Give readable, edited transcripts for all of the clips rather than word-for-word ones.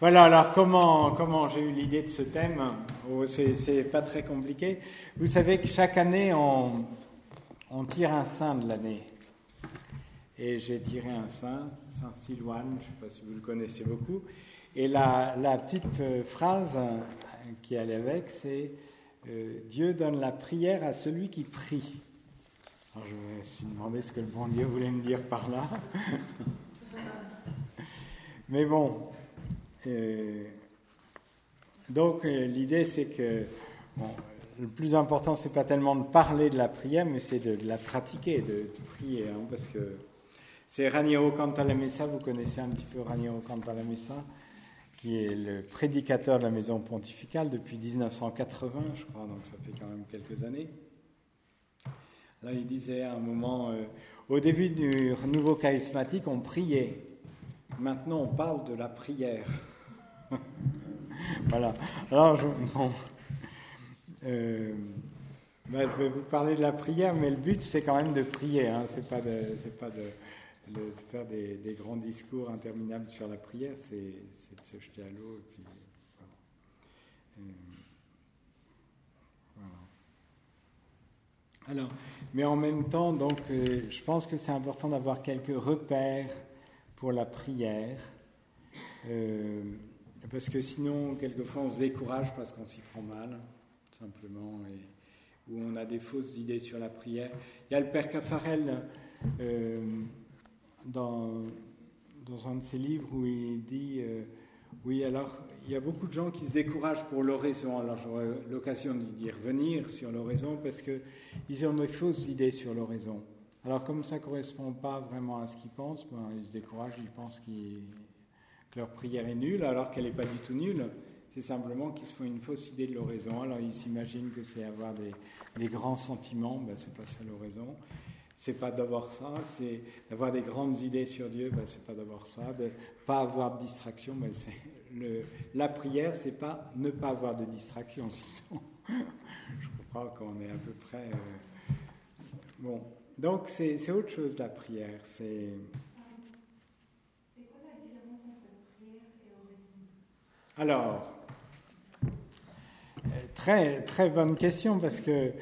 Voilà, alors comment j'ai eu l'idée de ce thème? C'est pas très compliqué. Vous savez que chaque année, on tire un saint de l'année. Et j'ai tiré un saint, Saint Silouane, je ne sais pas si vous le connaissez beaucoup. Et la petite phrase qui allait avec, c'est Dieu donne la prière à celui qui prie. Alors je me suis demandé ce que le bon Dieu voulait me dire par là. Mais bon, donc l'idée c'est que le plus important c'est pas tellement de parler de la prière, mais c'est de la pratiquer, de prier, hein, parce que c'est Raniero Cantalamessa, vous connaissez un petit peu Raniero Cantalamessa, qui est le prédicateur de la maison pontificale depuis 1980, je crois, donc ça fait quand même quelques années. Là, il disait à un moment, au début du renouveau charismatique, on priait. Maintenant, on parle de la prière. Voilà. Alors, je vais vous parler de la prière, mais le but, c'est quand même de prier. Hein. C'est pas de faire des grands discours interminables sur la prière, c'est de se jeter à l'eau. Et puis, voilà. Alors, mais en même temps, donc, je pense que c'est important d'avoir quelques repères pour la prière, parce que sinon, quelquefois, on se décourage parce qu'on s'y prend mal, simplement, ou on a des fausses idées sur la prière. Il y a le père Caffarel, dans un de ses livres, où il dit oui, alors, il y a beaucoup de gens qui se découragent pour l'oraison. Alors, j'aurai l'occasion d'y revenir sur l'oraison, parce qu'ils ont des fausses idées sur l'oraison. Alors, comme ça ne correspond pas vraiment à ce qu'ils pensent, ils se découragent, ils pensent que leur prière est nulle, alors qu'elle n'est pas du tout nulle. C'est simplement qu'ils se font une fausse idée de l'oraison. Alors, ils s'imaginent que c'est avoir des grands sentiments. C'est pas ça l'oraison. C'est pas d'avoir ça. C'est d'avoir des grandes idées sur Dieu. C'est pas d'avoir ça. De pas avoir de distraction. La prière, c'est pas ne pas avoir de distraction. Sinon, je crois qu'on est à peu près... Bon. Donc, c'est autre chose, la prière. C'est quoi la différence entre prière et oraison? Alors, très, très bonne question, parce que...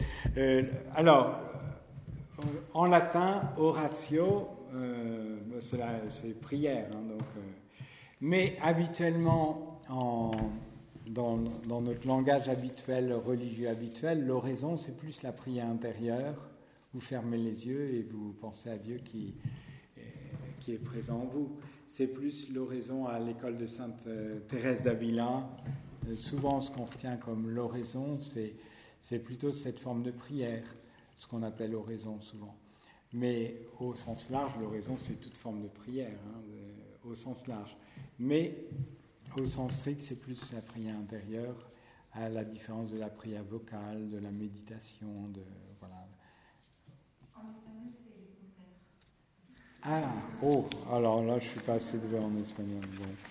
en latin, oratio, c'est prière. Hein, donc, mais habituellement, dans notre langage habituel, religieux habituel, l'oraison, c'est plus la prière intérieure. Vous fermez les yeux et vous pensez à Dieu qui est présent en vous. C'est plus l'oraison à l'école de Sainte Thérèse d'Avila. Souvent, ce qu'on retient comme l'oraison, c'est plutôt cette forme de prière, ce qu'on appelle oraison souvent. Mais au sens large, l'oraison, c'est toute forme de prière, hein, au sens large. Mais au sens strict, c'est plus la prière intérieure, à la différence de la prière vocale, de la méditation, voilà. En espagnol, c'est le contraire. Alors là, je ne suis pas assez doué en espagnol.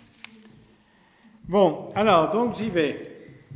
Bon, alors, donc j'y vais.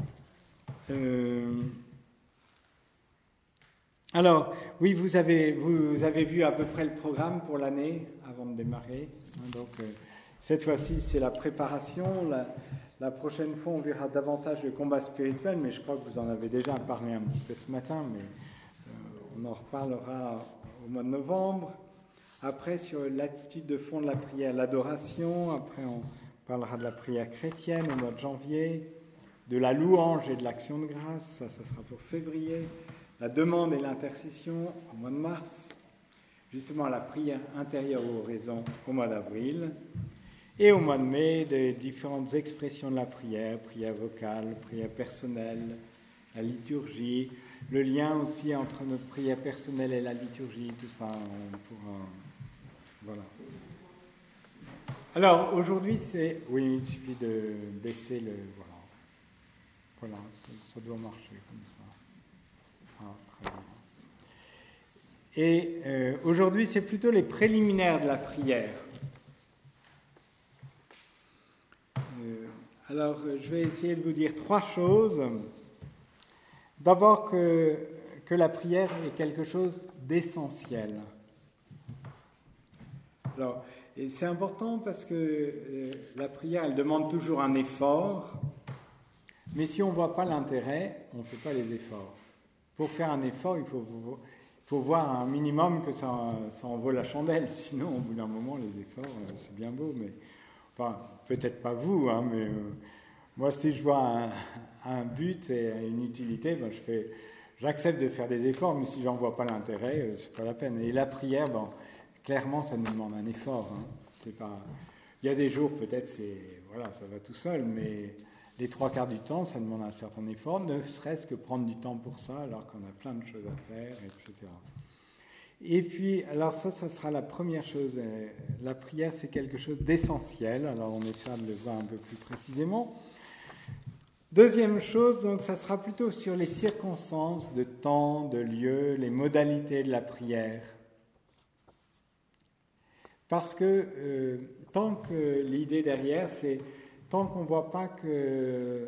Alors, oui, vous avez vu à peu près le programme pour l'année avant de démarrer. Donc, cette fois-ci, c'est la préparation. La prochaine fois, on verra davantage le combat spirituel, mais je crois que vous en avez déjà parlé un petit peu ce matin, mais on en reparlera au mois de novembre. Après, sur l'attitude de fond de la prière, l'adoration. Après, on parlera de la prière chrétienne au mois de janvier, de la louange et de l'action de grâce. Ça sera pour février. La demande et l'intercession au mois de mars. Justement, la prière intérieure aux raisons au mois d'avril. Et au mois de mai, des différentes expressions de la prière vocale, prière personnelle, la liturgie, le lien aussi entre notre prière personnelle et la liturgie, tout ça, on pourra... Voilà. Alors, aujourd'hui, oui, il suffit de baisser le... Voilà, ça doit marcher comme ça. Très bien. Et aujourd'hui, c'est plutôt les préliminaires de la prière. Alors, je vais essayer de vous dire 3 choses. D'abord, que la prière est quelque chose d'essentiel. Alors, et c'est important parce que la prière, elle demande toujours un effort, mais si on ne voit pas l'intérêt, on ne fait pas les efforts. Pour faire un effort, il faut voir un minimum que ça en vaut la chandelle, sinon au bout d'un moment, les efforts, c'est bien beau, mais enfin, peut-être pas vous, hein, mais moi, si je vois un but et une utilité, ben, j'accepte de faire des efforts, mais si j'en vois pas l'intérêt, c'est pas la peine. Et la prière, bon, clairement, ça nous demande un effort. Hein. C'est pas... Il y a des jours, peut-être, ça va tout seul, mais les 3/4 du temps, ça demande un certain effort, ne serait-ce que prendre du temps pour ça, alors qu'on a plein de choses à faire, etc. Et puis, alors ça sera la première chose. La prière, c'est quelque chose d'essentiel. Alors, on essaiera de le voir un peu plus précisément. Deuxième chose, donc, ça sera plutôt sur les circonstances de temps, de lieu, les modalités de la prière. Parce que tant que l'idée derrière, c'est tant qu'on ne voit pas que...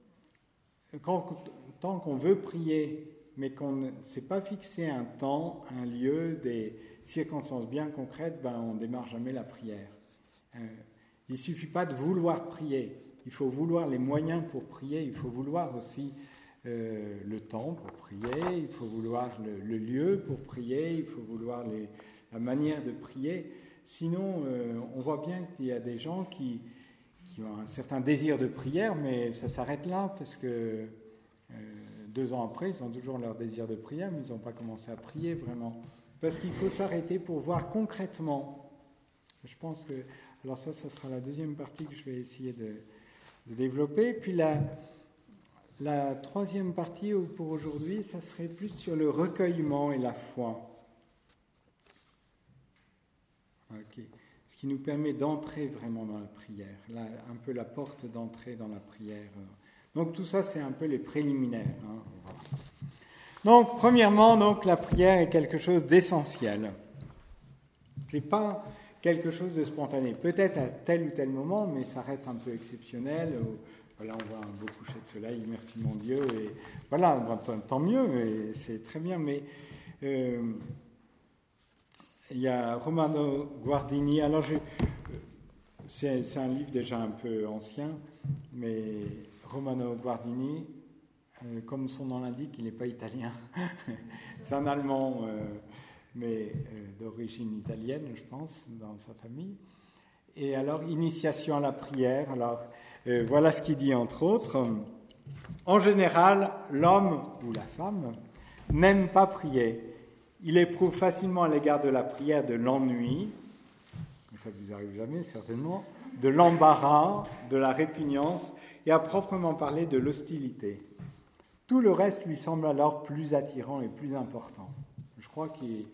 Tant qu'on veut prier, mais qu'on ne s'est pas fixé un temps, un lieu, des circonstances bien concrètes, ben, on ne démarre jamais la prière. Il ne suffit pas de vouloir prier. Il faut vouloir les moyens pour prier, il faut vouloir aussi le temps pour prier, il faut vouloir le lieu pour prier, il faut vouloir la manière de prier. Sinon, on voit bien qu'il y a des gens qui ont un certain désir de prière, mais ça s'arrête là, parce que 2 ans après, ils ont toujours leur désir de prière, mais ils n'ont pas commencé à prier vraiment. Parce qu'il faut s'arrêter pour voir concrètement. Je pense que... Alors ça sera la deuxième partie que je vais essayer de développer. Puis la troisième partie pour aujourd'hui, ça serait plus sur le recueillement et la foi. Okay. Ce qui nous permet d'entrer vraiment dans la prière. Là, un peu la porte d'entrée dans la prière. Donc tout ça, c'est un peu les préliminaires. Hein. Voilà. Donc, premièrement, donc, la prière est quelque chose d'essentiel. Ce n'est pas quelque chose de spontané. Peut-être à tel ou tel moment, mais ça reste un peu exceptionnel. Voilà, on voit un beau coucher de soleil, merci mon Dieu. Et voilà, tant mieux, et c'est très bien. Mais il y a Romano Guardini. Alors, c'est un livre déjà un peu ancien, mais Romano Guardini, comme son nom l'indique, il n'est pas italien. C'est un Allemand, mais d'origine italienne, je pense, dans sa famille. Et alors, initiation à la prière. Alors, voilà ce qu'il dit, entre autres. En général, l'homme ou la femme n'aime pas prier. Il éprouve facilement à l'égard de la prière de l'ennui, ça ne vous arrive jamais certainement, de l'embarras, de la répugnance et à proprement parler de l'hostilité. Tout le reste lui semble alors plus attirant et plus important. Je crois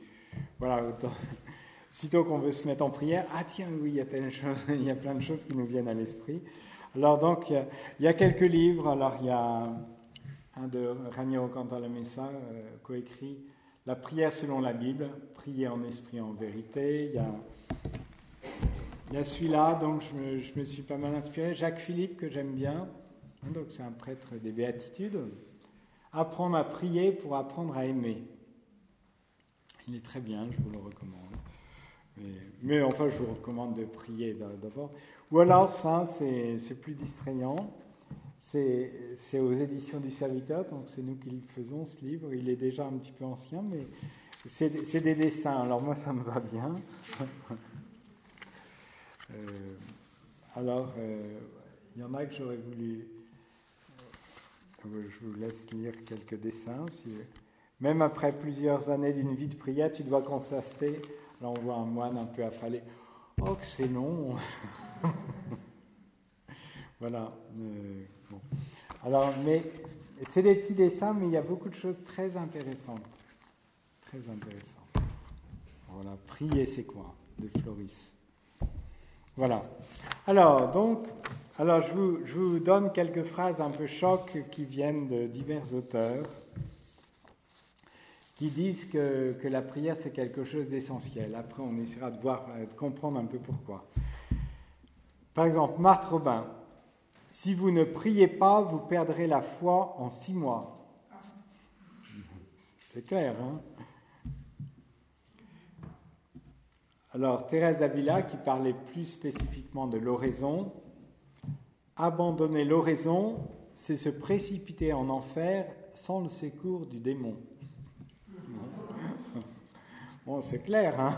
sitôt qu'on veut se mettre en prière, ah tiens, oui, il y a telle chose, il y a plein de choses qui nous viennent à l'esprit. Alors donc, il y a quelques livres. Alors il y a un de Raniero Cantalamessa, coécrit La prière selon la Bible, prier en esprit et en vérité. Il y a celui-là, donc je me suis pas mal inspiré. Jacques Philippe, que j'aime bien, donc c'est un prêtre des Béatitudes. Apprendre à prier pour apprendre à aimer. Il est très bien, je vous le recommande. Mais enfin, je vous recommande de prier d'abord. Ou alors, ça, c'est plus distrayant. C'est aux éditions du Serviteur, donc c'est nous qui le faisons, ce livre. Il est déjà un petit peu ancien, mais c'est des dessins. Alors moi, ça me va bien. Il y en a que j'aurais voulu... Je vous laisse lire quelques dessins. Même après plusieurs années d'une vie de prière, tu dois constater... Là, on voit un moine un peu affalé. Oh, que c'est long. Voilà. Bon. Alors, mais c'est des petits dessins, mais il y a beaucoup de choses très intéressantes. Très intéressantes. Voilà. Prier, c'est quoi? De Floris. Voilà. Alors, je vous donne quelques phrases un peu choc qui viennent de divers auteurs qui disent que la prière, c'est quelque chose d'essentiel. Après, on essaiera de comprendre un peu pourquoi. Par exemple, Marthe Robin. Si vous ne priez pas, vous perdrez la foi en 6 mois. C'est clair, hein? Alors, Thérèse d'Avila, qui parlait plus spécifiquement de l'oraison, abandonner l'oraison, c'est se précipiter en enfer sans le secours du démon. Bon, c'est clair, hein?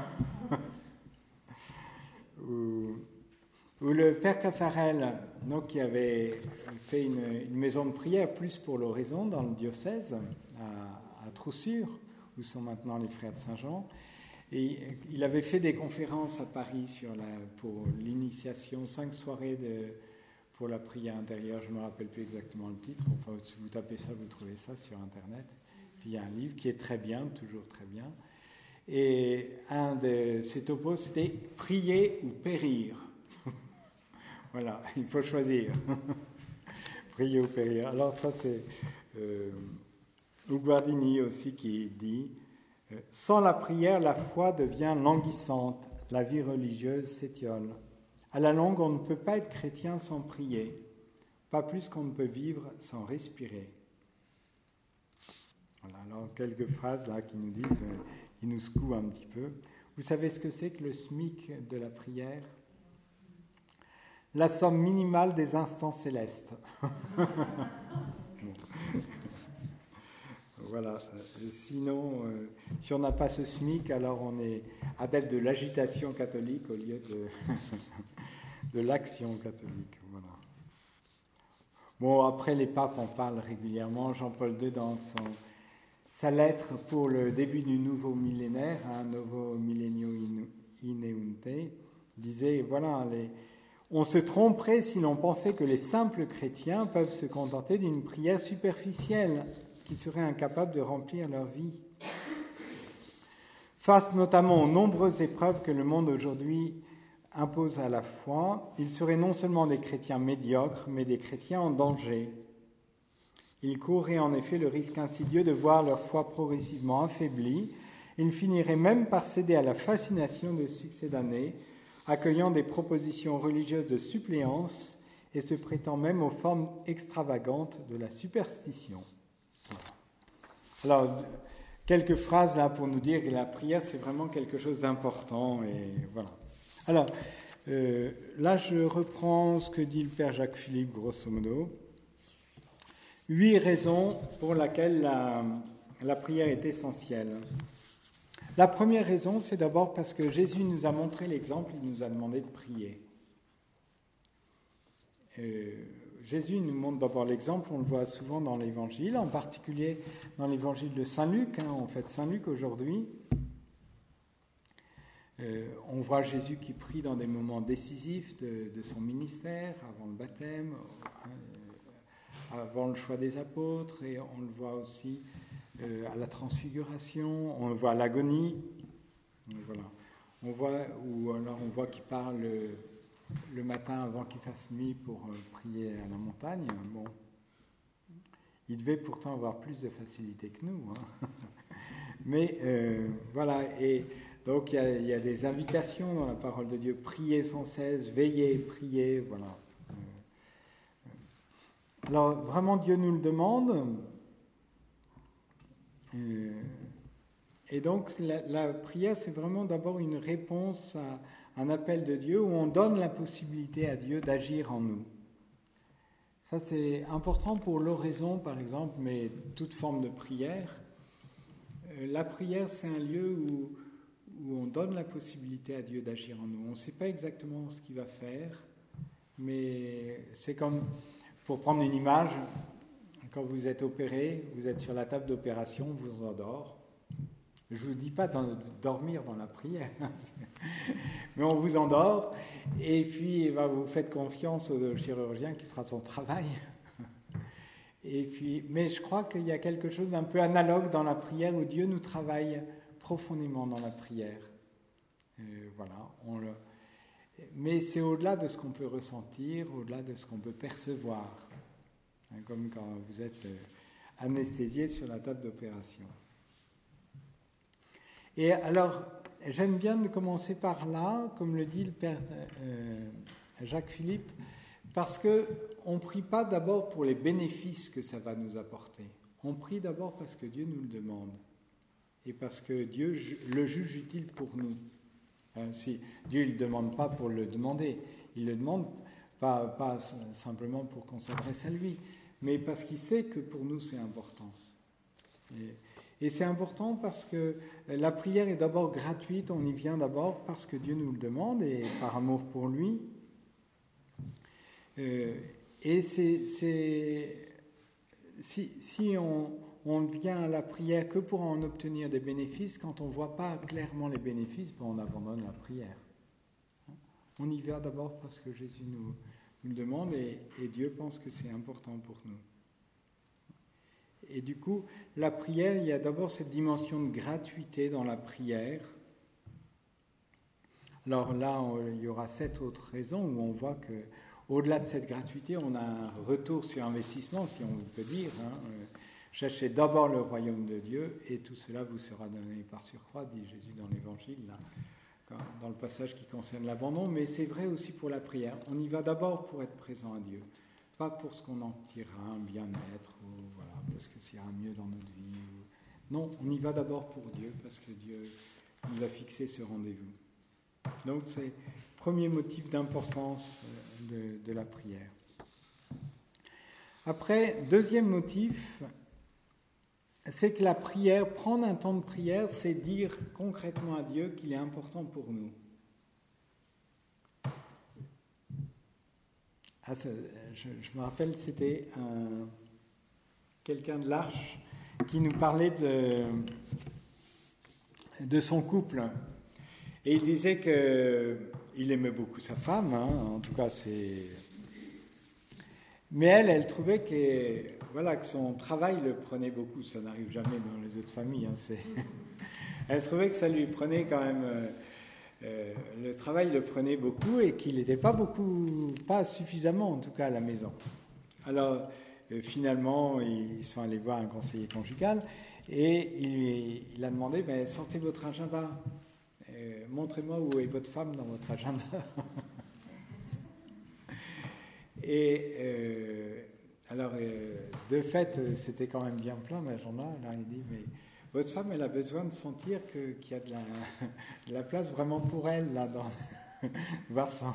Ou le père Caffarel, donc, qui avait fait une maison de prière plus pour l'oraison dans le diocèse, à Troussure, où sont maintenant les frères de Saint-Jean. Et il avait fait des conférences à Paris pour l'initiation, 5 soirées pour la prière intérieure. Je ne me rappelle plus exactement le titre. Enfin, si vous tapez ça, vous trouvez ça sur Internet. Puis il y a un livre qui est très bien, toujours très bien. Et un de ses topos, c'était « prier ou périr ». Voilà, il faut choisir. Prier ou périr. Alors ça, c'est Guardini aussi qui dit « Sans la prière, la foi devient languissante, la vie religieuse s'étiole. À la longue, on ne peut pas être chrétien sans prier, pas plus qu'on ne peut vivre sans respirer. » Voilà, alors quelques phrases là qui nous disent, qui nous secouent un petit peu. Vous savez ce que c'est que le SMIC de la prière ? La somme minimale des instants célestes. Voilà. Sinon, si on n'a pas ce SMIC, alors on est adepte de l'agitation catholique au lieu de l'action catholique. Voilà. Bon, après, les papes en parlent régulièrement. Jean-Paul II, dans sa lettre pour le début du nouveau millénaire, Novo Millennio Ineunte, disait, voilà, on se tromperait si l'on pensait que les simples chrétiens peuvent se contenter d'une prière superficielle qui serait incapable de remplir leur vie. Face notamment aux nombreuses épreuves que le monde aujourd'hui impose à la foi, ils seraient non seulement des chrétiens médiocres, mais des chrétiens en danger. Ils courraient en effet le risque insidieux de voir leur foi progressivement affaiblie. Ils finiraient même par céder à la fascination de succédanées, accueillant des propositions religieuses de suppléance et se prêtant même aux formes extravagantes de la superstition. Alors, quelques phrases là pour nous dire que la prière, c'est vraiment quelque chose d'important. Et voilà. Alors, là, je reprends ce que dit le Père Jacques Philippe, grosso modo. 8 raisons pour lesquelles la prière est essentielle. La première raison, c'est d'abord parce que Jésus nous a montré l'exemple, il nous a demandé de prier. Jésus nous montre d'abord l'exemple, on le voit souvent dans l'Évangile, en particulier dans l'Évangile de Saint Luc. On fête Saint Luc aujourd'hui. On voit Jésus qui prie dans des moments décisifs de son ministère, avant le baptême, avant le choix des apôtres, et on le voit aussi à la transfiguration, on le voit à l'agonie. Voilà. On voit qu'il parle le matin avant qu'il fasse nuit pour prier à la montagne. Bon, il devait pourtant avoir plus de facilité que nous. Hein. Mais voilà, et donc il y a des invitations dans la parole de Dieu. Priez sans cesse, veillez, priez, voilà. Alors vraiment Dieu nous le demande. Et donc la prière, c'est vraiment d'abord une réponse à un appel de Dieu où on donne la possibilité à Dieu d'agir en nous. Ça, c'est important pour l'oraison, par exemple, mais toute forme de prière. La prière, c'est un lieu où on donne la possibilité à Dieu d'agir en nous. On ne sait pas exactement ce qu'il va faire, mais c'est comme, pour prendre une image, quand vous êtes opéré, vous êtes sur la table d'opération, vous vous endort. Je ne vous dis pas de dormir dans la prière, mais on vous endort, et puis vous faites confiance au chirurgien qui fera son travail. Et puis, mais je crois qu'il y a quelque chose d'un peu analogue dans la prière où Dieu nous travaille profondément dans la prière. Voilà, mais c'est au-delà de ce qu'on peut ressentir, au-delà de ce qu'on peut percevoir, comme quand vous êtes anesthésié sur la table d'opération. Et alors, j'aime bien de commencer par là, comme le dit le Père Jacques Philippe, parce qu'on ne prie pas d'abord pour les bénéfices que ça va nous apporter. On prie d'abord parce que Dieu nous le demande et parce que Dieu le juge utile pour nous. Si Dieu ne le demande pas pour le demander, il le demande pas simplement pour qu'on s'adresse à lui, mais parce qu'il sait que pour nous c'est important. Et c'est important parce que la prière est d'abord gratuite, on y vient d'abord parce que Dieu nous le demande et par amour pour lui. Et si on vient à la prière que pour en obtenir des bénéfices, quand on ne voit pas clairement les bénéfices, on abandonne la prière. On y va d'abord parce que Jésus nous le demande et Dieu pense que c'est important pour nous. Et du coup, la prière, il y a d'abord cette dimension de gratuité dans la prière. Alors là, il y aura 7 autres raisons où on voit que au-delà de cette gratuité, on a un retour sur investissement, si on peut dire. Cherchez d'abord le royaume de Dieu et tout cela vous sera donné par surcroît, dit Jésus dans l'Évangile, là, dans le passage qui concerne l'abandon. Mais c'est vrai aussi pour la prière. On y va d'abord pour être présent à Dieu, pas pour ce qu'on en tirera, un bien-être, ou voilà, parce que ça ira mieux dans notre vie. Non, on y va d'abord pour Dieu, parce que Dieu nous a fixé ce rendez-vous. Donc c'est le premier motif d'importance de la prière. Après, deuxième motif, c'est que la prière, prendre un temps de prière, c'est dire concrètement à Dieu qu'il est important pour nous. Je me rappelle, c'était quelqu'un de l'Arche qui nous parlait de son couple. Et il disait qu'il aimait beaucoup sa femme, en tout cas c'est... Mais elle trouvait que son travail le prenait beaucoup. Ça n'arrive jamais dans les autres familles. Elle trouvait que ça lui prenait quand même... le travail le prenait beaucoup et qu'il n'était pas suffisamment en tout cas à la maison. Alors finalement, ils sont allés voir un conseiller conjugal et il a demandé, sortez votre agenda, montrez-moi où est votre femme dans votre agenda. Et alors, de fait, c'était quand même bien plein l'agenda. Alors il dit, mais votre femme, elle a besoin de sentir qu'il y a de la place vraiment pour elle, là, dans voir son...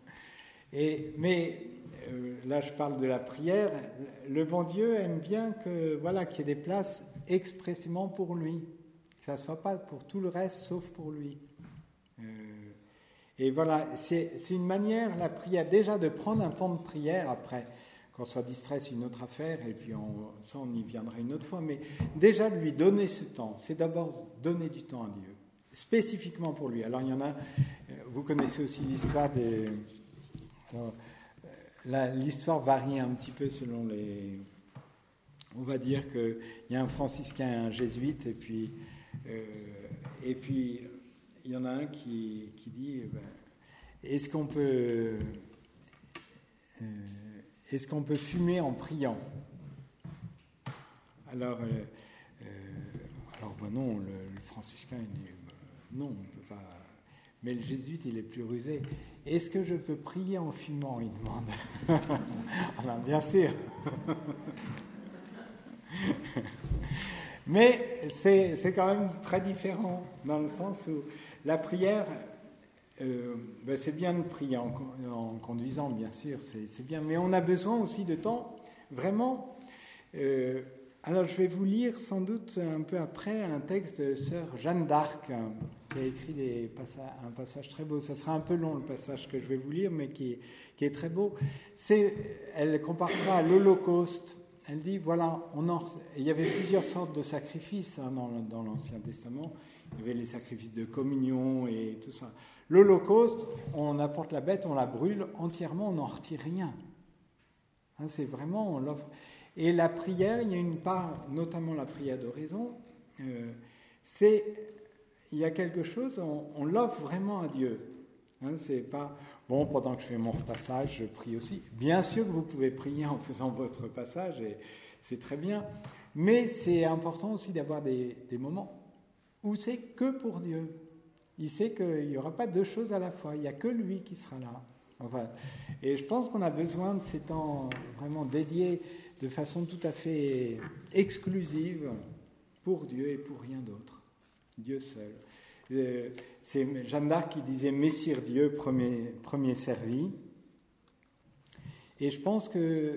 Mais là, je parle de la prière. Le bon Dieu aime bien qu'il y ait des places expressément pour lui, que ça ne soit pas pour tout le reste, sauf pour lui. Et voilà, c'est une manière, la prière, déjà de prendre un temps de prière après. Qu'on soit distrait, c'est une autre affaire, et puis on y viendra une autre fois, mais déjà lui donner ce temps, c'est d'abord donner du temps à Dieu, spécifiquement pour lui. Alors il y en a, vous connaissez aussi l'histoire l'histoire varie un petit peu selon les... On va dire qu'il y a un franciscain et un jésuite, et puis il y en a un qui dit, est-ce qu'on peut fumer en priant ? Alors non, le franciscain il dit non, on ne peut pas. Mais le jésuite, il est plus rusé. Est-ce que je peux prier en fumant ? Il demande. Alors, bien sûr. Mais c'est quand même très différent, dans le sens où la prière, c'est bien de prier en conduisant, bien sûr, c'est bien, mais on a besoin aussi de temps, vraiment. Alors je vais vous lire sans doute un peu après un texte de sœur Jeanne d'Arc, qui a écrit un passage très beau. Ça sera un peu long le passage que je vais vous lire, mais qui est très beau. Elle compare ça à l'Holocauste. Elle dit, voilà, il y avait plusieurs sortes de sacrifices dans l'Ancien Testament. Il y avait les sacrifices de communion et tout ça. L'Holocauste, on apporte la bête, on la brûle entièrement, on n'en retire rien. C'est vraiment, on l'offre. Et la prière, il y a une part, notamment la prière d'oraison, il y a quelque chose, on l'offre vraiment à Dieu. C'est pas, bon, pendant que je fais mon repassage, je prie aussi. Bien sûr que vous pouvez prier en faisant votre repassage, et c'est très bien. Mais c'est important aussi d'avoir des moments où c'est que pour Dieu. Il sait qu'il n'y aura pas deux choses à la fois, il n'y a que lui qui sera là. Enfin, et je pense qu'on a besoin de ces temps vraiment dédiés de façon tout à fait exclusive pour Dieu et pour rien d'autre. Dieu seul. C'est Jeanne d'Arc qui disait « Messire Dieu, premier servi ». Et je pense que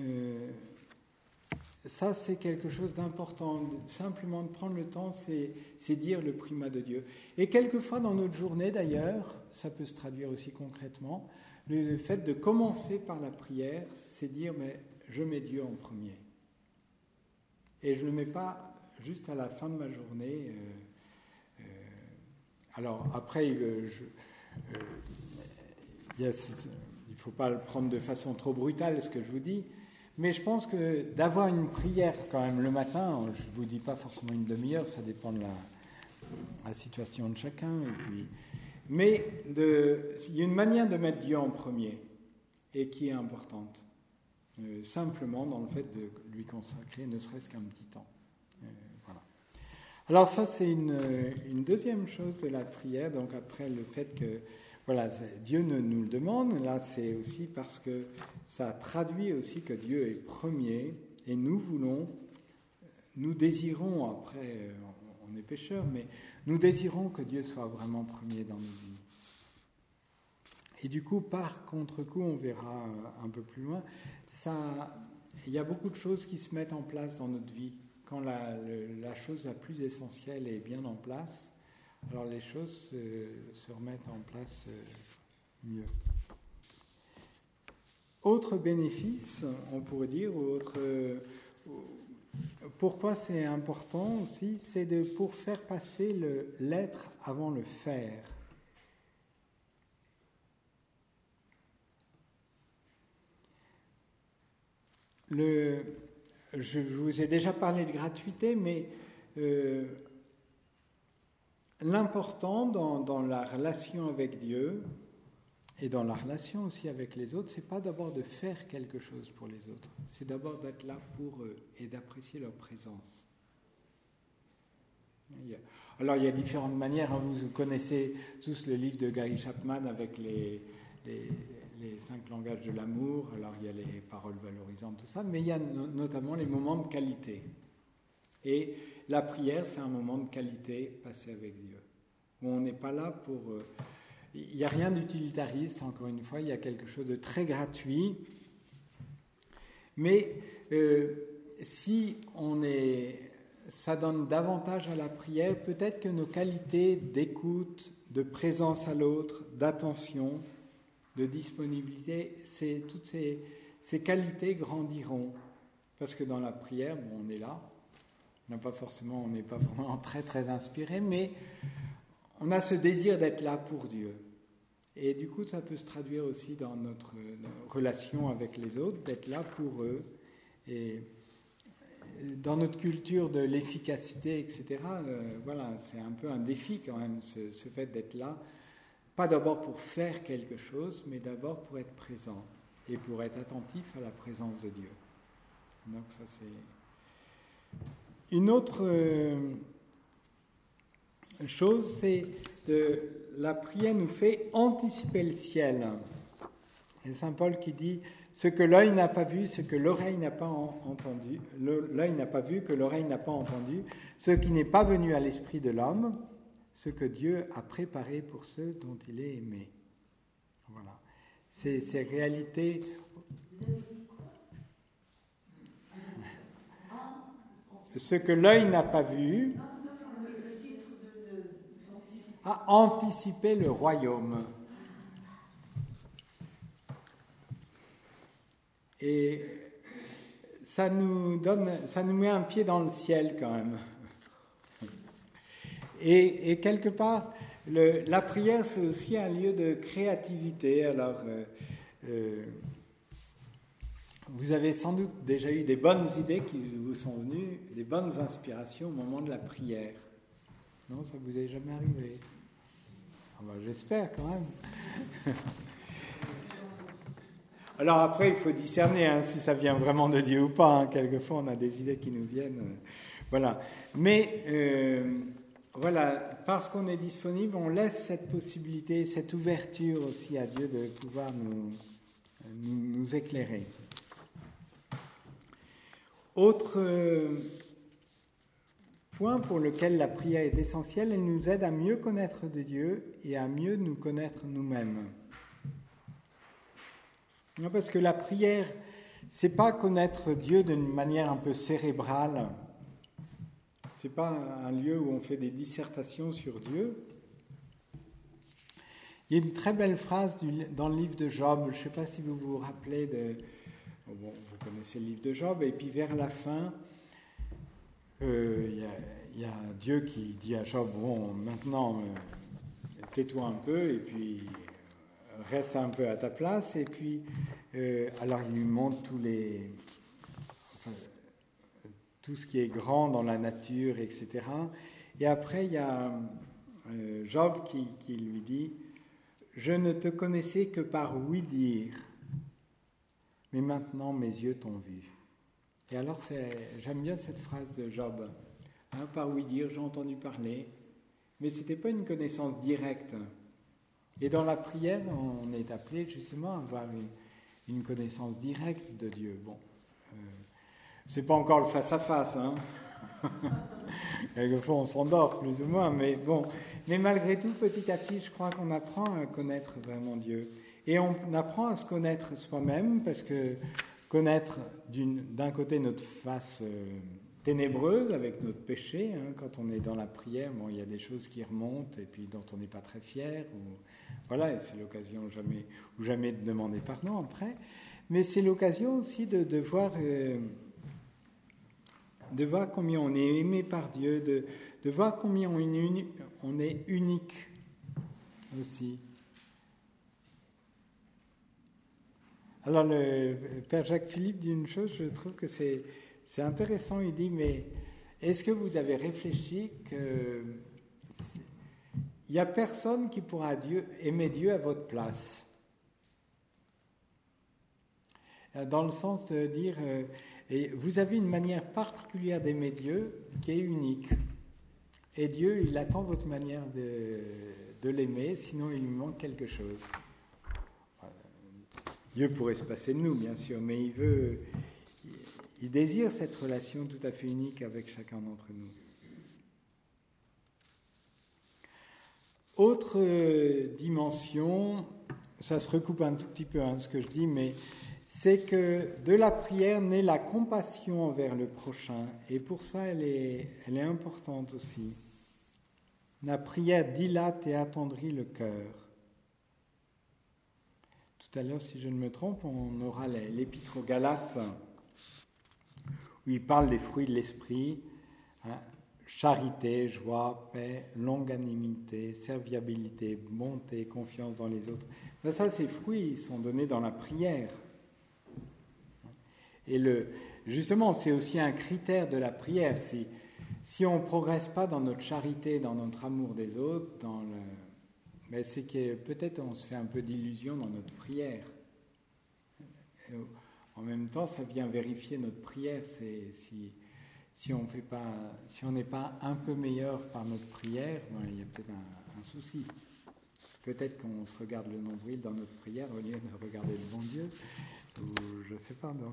ça, c'est quelque chose d'important. Simplement de prendre le temps, c'est dire le primat de Dieu. Et quelquefois, dans notre journée, d'ailleurs, ça peut se traduire aussi concrètement, le fait de commencer par la prière, c'est dire « mais je mets Dieu en premier ». Et je ne le mets pas juste à la fin de ma journée. Alors, après, il ne faut pas le prendre de façon trop brutale, ce que je vous dis, mais je pense que d'avoir une prière quand même le matin, je ne vous dis pas forcément une demi-heure, ça dépend de la situation de chacun, mais il y a une manière de mettre Dieu en premier, et qui est importante. Simplement dans le fait de lui consacrer ne serait-ce qu'un petit temps. Voilà. Alors ça, c'est une deuxième chose de la prière, donc après le fait que voilà, Dieu nous le demande, là c'est aussi parce que ça traduit aussi que Dieu est premier, et nous désirons, après on est pécheurs, mais nous désirons que Dieu soit vraiment premier dans nos vies. Et du coup, par contre-coup, on verra un peu plus loin, il y a beaucoup de choses qui se mettent en place dans notre vie. Quand la chose la plus essentielle est bien en place, alors les choses se remettent en place mieux. Autre bénéfice, on pourrait dire, pourquoi c'est important aussi, c'est pour faire passer l'être avant le faire. Je vous ai déjà parlé de gratuité, mais l'important dans la relation avec Dieu et dans la relation aussi avec les autres, c'est pas d'abord de faire quelque chose pour les autres, c'est d'abord d'être là pour eux et d'apprécier leur présence. Alors il y a différentes manières, hein. Vous connaissez tous le livre de Gary Chapman avec les 5 langages de l'amour, alors il y a les paroles valorisantes, tout ça, mais il y a notamment les moments de qualité. Et la prière, c'est un moment de qualité passé avec Dieu, où on n'est pas là pour... il n'y a rien d'utilitariste, encore une fois, il y a quelque chose de très gratuit, mais si ça donne davantage à la prière, peut-être que nos qualités d'écoute, de présence à l'autre, d'attention, de disponibilité, toutes ces qualités grandiront. Parce que dans la prière, on est là, on n'est pas vraiment très très inspiré, mais on a ce désir d'être là pour Dieu. Et du coup, ça peut se traduire aussi dans notre relation avec les autres, d'être là pour eux. Et dans notre culture de l'efficacité, etc., voilà, c'est un peu un défi quand même, ce fait d'être là. Pas d'abord pour faire quelque chose, mais d'abord pour être présent et pour être attentif à la présence de Dieu. Donc ça, c'est... Une autre chose, c'est la prière nous fait anticiper le ciel. C'est Saint Paul qui dit « Ce que l'œil n'a pas vu, ce que l'oreille n'a pas entendu, l'œil n'a pas vu, que l'oreille n'a pas entendu, ce qui n'est pas venu à l'esprit de l'homme, ce que Dieu a préparé pour ceux dont il est aimé. » Voilà. Ces réalités... Ce que l'œil n'a pas vu... à anticiper le royaume. Et ça nous met un pied dans le ciel quand même. Et quelque part, la prière, c'est aussi un lieu de créativité. Alors, vous avez sans doute déjà eu des bonnes idées qui vous sont venues, des bonnes inspirations au moment de la prière. Non, ça vous est jamais arrivé? Ah ben, j'espère quand même. Alors après, il faut discerner si ça vient vraiment de Dieu ou pas. Quelquefois, on a des idées qui nous viennent. Voilà. Mais voilà, parce qu'on est disponible, on laisse cette possibilité, cette ouverture aussi à Dieu de pouvoir nous éclairer. point pour lequel la prière est essentielle, elle nous aide à mieux connaître de Dieu et à mieux nous connaître nous-mêmes. Non, parce que la prière, c'est pas connaître Dieu d'une manière un peu cérébrale. C'est pas un lieu où on fait des dissertations sur Dieu. Il y a une très belle phrase dans le livre de Job. Je ne sais pas si vous vous rappelez de... Bon, vous connaissez le livre de Job, et puis vers la fin, il y a Dieu qui dit à Job, bon, maintenant, tais-toi un peu, et puis reste un peu à ta place, et puis, alors il lui montre tout ce qui est grand dans la nature, etc. Et après, il y a Job qui lui dit, je ne te connaissais que par ouï-dire, mais maintenant mes yeux t'ont vu. Et alors, j'aime bien cette phrase de Job. Par ouï-dire, j'ai entendu parler, mais ce n'était pas une connaissance directe. Et dans la prière, on est appelé justement à avoir une connaissance directe de Dieu. Bon, c'est pas encore le face-à-face, hein. Quelquefois, on s'endort plus ou moins, mais bon. Mais malgré tout, petit à petit, je crois qu'on apprend à connaître vraiment Dieu. Et on apprend à se connaître soi-même, parce que connaître d'un côté notre face ténébreuse avec notre péché, hein, quand on est dans la prière, bon, il y a des choses qui remontent et puis dont on n'est pas très fier. Voilà, et c'est l'occasion jamais de demander pardon après. Mais c'est l'occasion aussi de voir combien on est aimé par Dieu, de voir combien on est unique aussi. Alors le Père Jacques Philippe dit une chose, je trouve que c'est intéressant, il dit, mais est-ce que vous avez réfléchi qu'il n'y a personne qui pourra aimer Dieu à votre place? Dans le sens de dire... Et vous avez une manière particulière d'aimer Dieu qui est unique. Et Dieu, il attend votre manière de l'aimer, sinon il lui manque quelque chose. Dieu pourrait se passer de nous, bien sûr, mais il désire cette relation tout à fait unique avec chacun d'entre nous. Autre dimension, ça se recoupe un tout petit peu ce que je dis, mais c'est que de la prière naît la compassion envers le prochain. Et pour ça, elle est importante aussi. La prière dilate et attendrit le cœur. Tout à l'heure, si je ne me trompe, on aura l'épître aux Galates, où il parle des fruits de l'esprit, hein, charité, joie, paix, longanimité, serviabilité, bonté, confiance dans les autres. Ben ça, ces fruits, ils sont donnés dans la prière. Et justement, c'est aussi un critère de la prière. Si on ne progresse pas dans notre charité, dans notre amour des autres, ben c'est que peut-être on se fait un peu d'illusion dans notre prière. Et en même temps, ça vient vérifier notre prière. Si on n'est pas un peu meilleur par notre prière, ben, il y a peut-être un souci. Peut-être qu'on se regarde le nombril dans notre prière au lieu de regarder le bon Dieu. Ou je ne sais pas. Donc,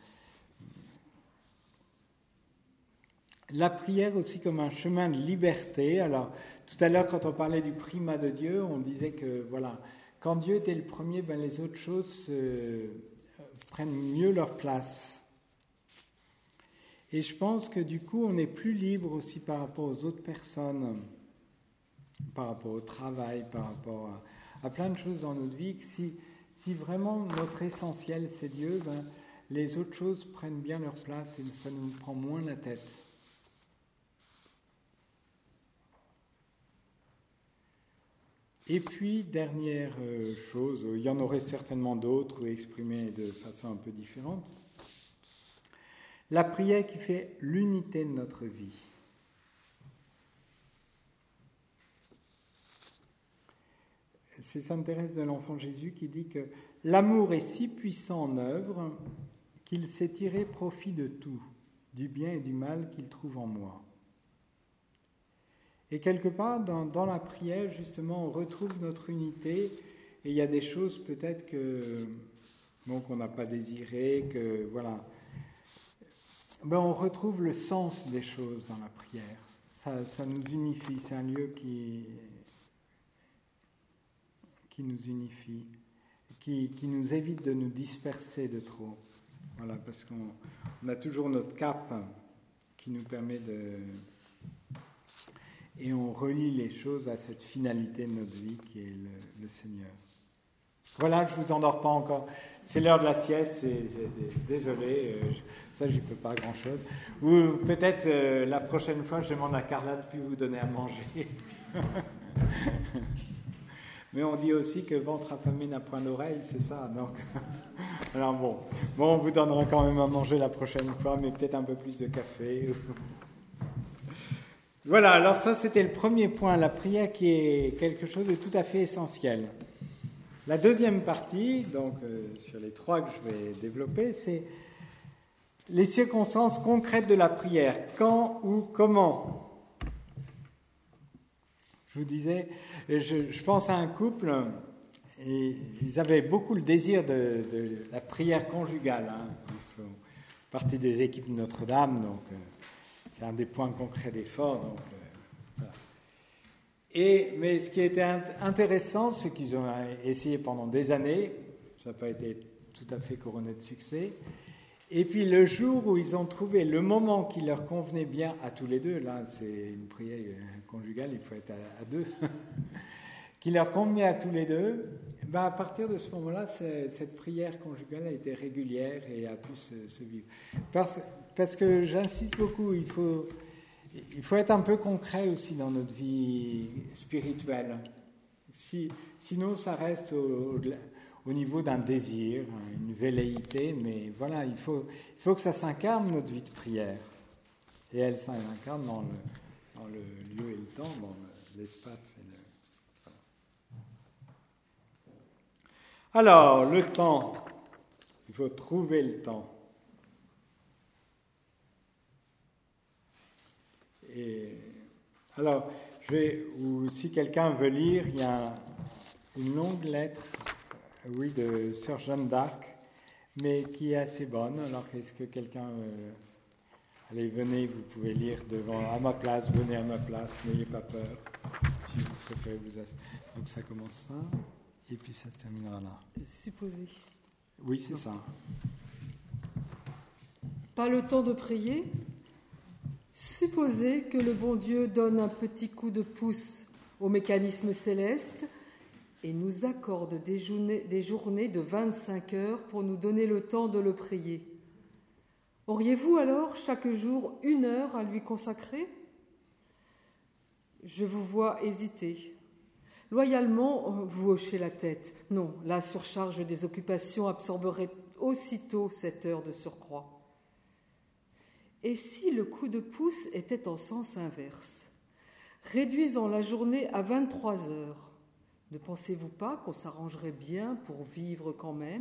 la prière aussi comme un chemin de liberté. Alors, tout à l'heure, quand on parlait du primat de Dieu, on disait que, voilà, quand Dieu était le premier, ben, les autres choses prennent mieux leur place. Et je pense que du coup, on est plus libre aussi par rapport aux autres personnes, par rapport au travail, par rapport à plein de choses dans notre vie, que si vraiment notre essentiel c'est Dieu, ben, les autres choses prennent bien leur place et ça nous prend moins la tête. Et puis, dernière chose, il y en aurait certainement d'autres exprimées de façon un peu différente, la prière qui fait l'unité de notre vie. C'est Sainte Thérèse de l'Enfant Jésus qui dit que l'amour est si puissant en œuvre qu'il sait tirer profit de tout, du bien et du mal qu'il trouve en moi. Et quelque part, dans la prière, justement, on retrouve notre unité et il y a des choses peut-être qu'on n'a pas désirées, que voilà. Ben, on retrouve le sens des choses dans la prière. ça nous unifie. C'est un lieu qui nous unifie, qui nous évite de nous disperser de trop. Voilà, parce qu'on a toujours notre cap qui nous permet de... Et on relie les choses à cette finalité de notre vie qui est le Seigneur. Voilà, je ne vous endors pas encore. C'est l'heure de la sieste, désolé, ça j'y peux pas grand-chose. Ou peut-être la prochaine fois, je demande à Carla de plus vous donner à manger. Mais on dit aussi que ventre affamé n'a point d'oreille, c'est ça. Donc, alors bon, on vous donnera quand même à manger la prochaine fois, mais peut-être un peu plus de café. Voilà, alors ça c'était le premier point, la prière qui est quelque chose de tout à fait essentiel. La deuxième partie, donc sur les 3 que je vais développer, c'est les circonstances concrètes de la prière. Quand ou comment? Je vous disais, je pense à un couple, et ils avaient beaucoup le désir de la prière conjugale. Hein. Ils font partie des équipes de Notre-Dame, donc c'est un des points concrets d'effort. Donc, voilà. Mais ce qui était intéressant, c'est qu'ils ont essayé pendant des années, ça n'a pas été tout à fait couronné de succès, et puis le jour où ils ont trouvé le moment qui leur convenait bien à tous les deux, là c'est une prière conjugale, il faut être à 2, qui leur convenait à tous les deux, à partir de ce moment-là, cette prière conjugale a été régulière et a pu se vivre. Parce que j'insiste beaucoup, il faut être un peu concret aussi dans notre vie spirituelle. Sinon, ça reste au niveau d'un désir, une velléité, mais voilà, il faut que ça s'incarne, notre vie de prière. Et elle s'incarne dans le lieu et le temps, dans l'espace et le... Alors, le temps, il faut trouver le temps. Et alors, ou si quelqu'un veut lire, il y a une longue lettre, oui, de Sœur Jeanne d'Arc, mais qui est assez bonne. Alors, est-ce que quelqu'un... allez, venez, vous pouvez lire à ma place, venez à ma place, n'ayez pas peur, si vous préférez vous asseoir. Donc ça commence ça, et puis ça se terminera là. Supposer. Oui, c'est ça. Pas le temps de prier. Supposer que le bon Dieu donne un petit coup de pouce au mécanisme céleste et nous accorde des journées de 25 heures pour nous donner le temps de le prier. Auriez-vous alors chaque jour 1 heure à lui consacrer ? Je vous vois hésiter. Loyalement, vous hochez la tête. Non, la surcharge des occupations absorberait aussitôt cette heure de surcroît. Et si le coup de pouce était en sens inverse, réduisant la journée à 23 heures, ne pensez-vous pas qu'on s'arrangerait bien pour vivre quand même ?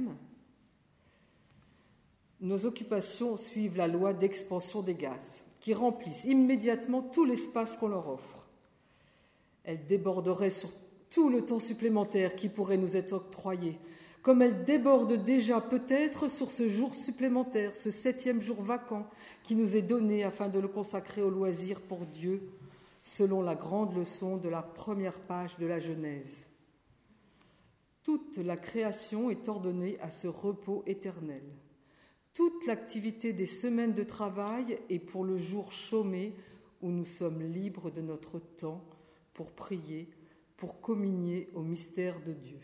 Nos occupations suivent la loi d'expansion des gaz, qui remplissent immédiatement tout l'espace qu'on leur offre. Elles déborderaient sur tout le temps supplémentaire qui pourrait nous être octroyé, comme elles débordent déjà peut-être sur ce jour supplémentaire, ce 7e jour vacant qui nous est donné afin de le consacrer au loisir pour Dieu, selon la grande leçon de la première page de la Genèse. Toute la création est ordonnée à ce repos éternel. Toute l'activité des semaines de travail est pour le jour chômé où nous sommes libres de notre temps pour prier, pour communier au mystère de Dieu.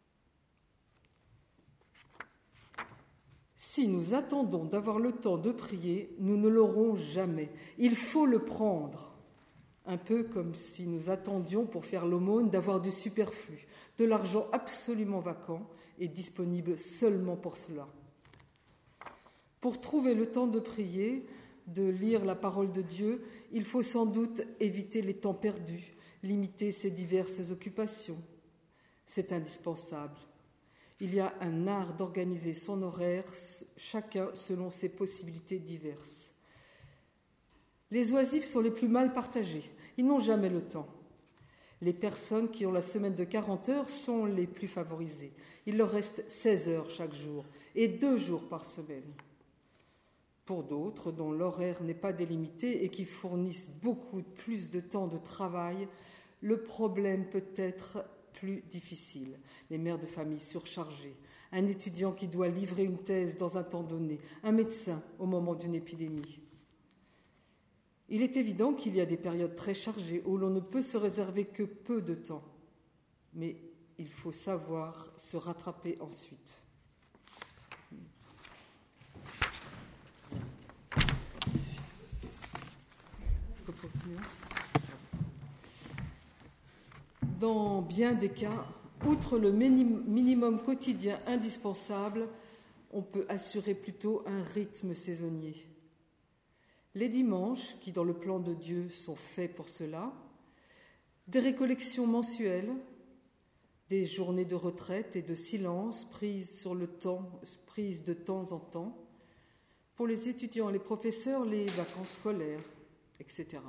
Si nous attendons d'avoir le temps de prier, nous ne l'aurons jamais. Il faut le prendre. Un peu comme si nous attendions pour faire l'aumône d'avoir du superflu, de l'argent absolument vacant et disponible seulement pour cela. Pour trouver le temps de prier, de lire la parole de Dieu, il faut sans doute éviter les temps perdus, limiter ses diverses occupations. C'est indispensable. Il y a un art d'organiser son horaire, chacun selon ses possibilités diverses. Les oisifs sont les plus mal partagés. Ils n'ont jamais le temps. Les personnes qui ont la semaine de 40 heures sont les plus favorisées. Il leur reste 16 heures chaque jour et 2 jours par semaine. Pour d'autres, dont l'horaire n'est pas délimité et qui fournissent beaucoup plus de temps de travail, le problème peut être plus difficile. Les mères de famille surchargées, un étudiant qui doit livrer une thèse dans un temps donné, un médecin au moment d'une épidémie. Il est évident qu'il y a des périodes très chargées où l'on ne peut se réserver que peu de temps, mais il faut savoir se rattraper ensuite. Dans bien des cas, outre le minimum quotidien indispensable, on peut assurer plutôt un rythme saisonnier. Les dimanches, qui dans le plan de Dieu sont faits pour cela, des récollections mensuelles, des journées de retraite et de silence prises de temps en temps, pour les étudiants et les professeurs, les vacances scolaires, etc.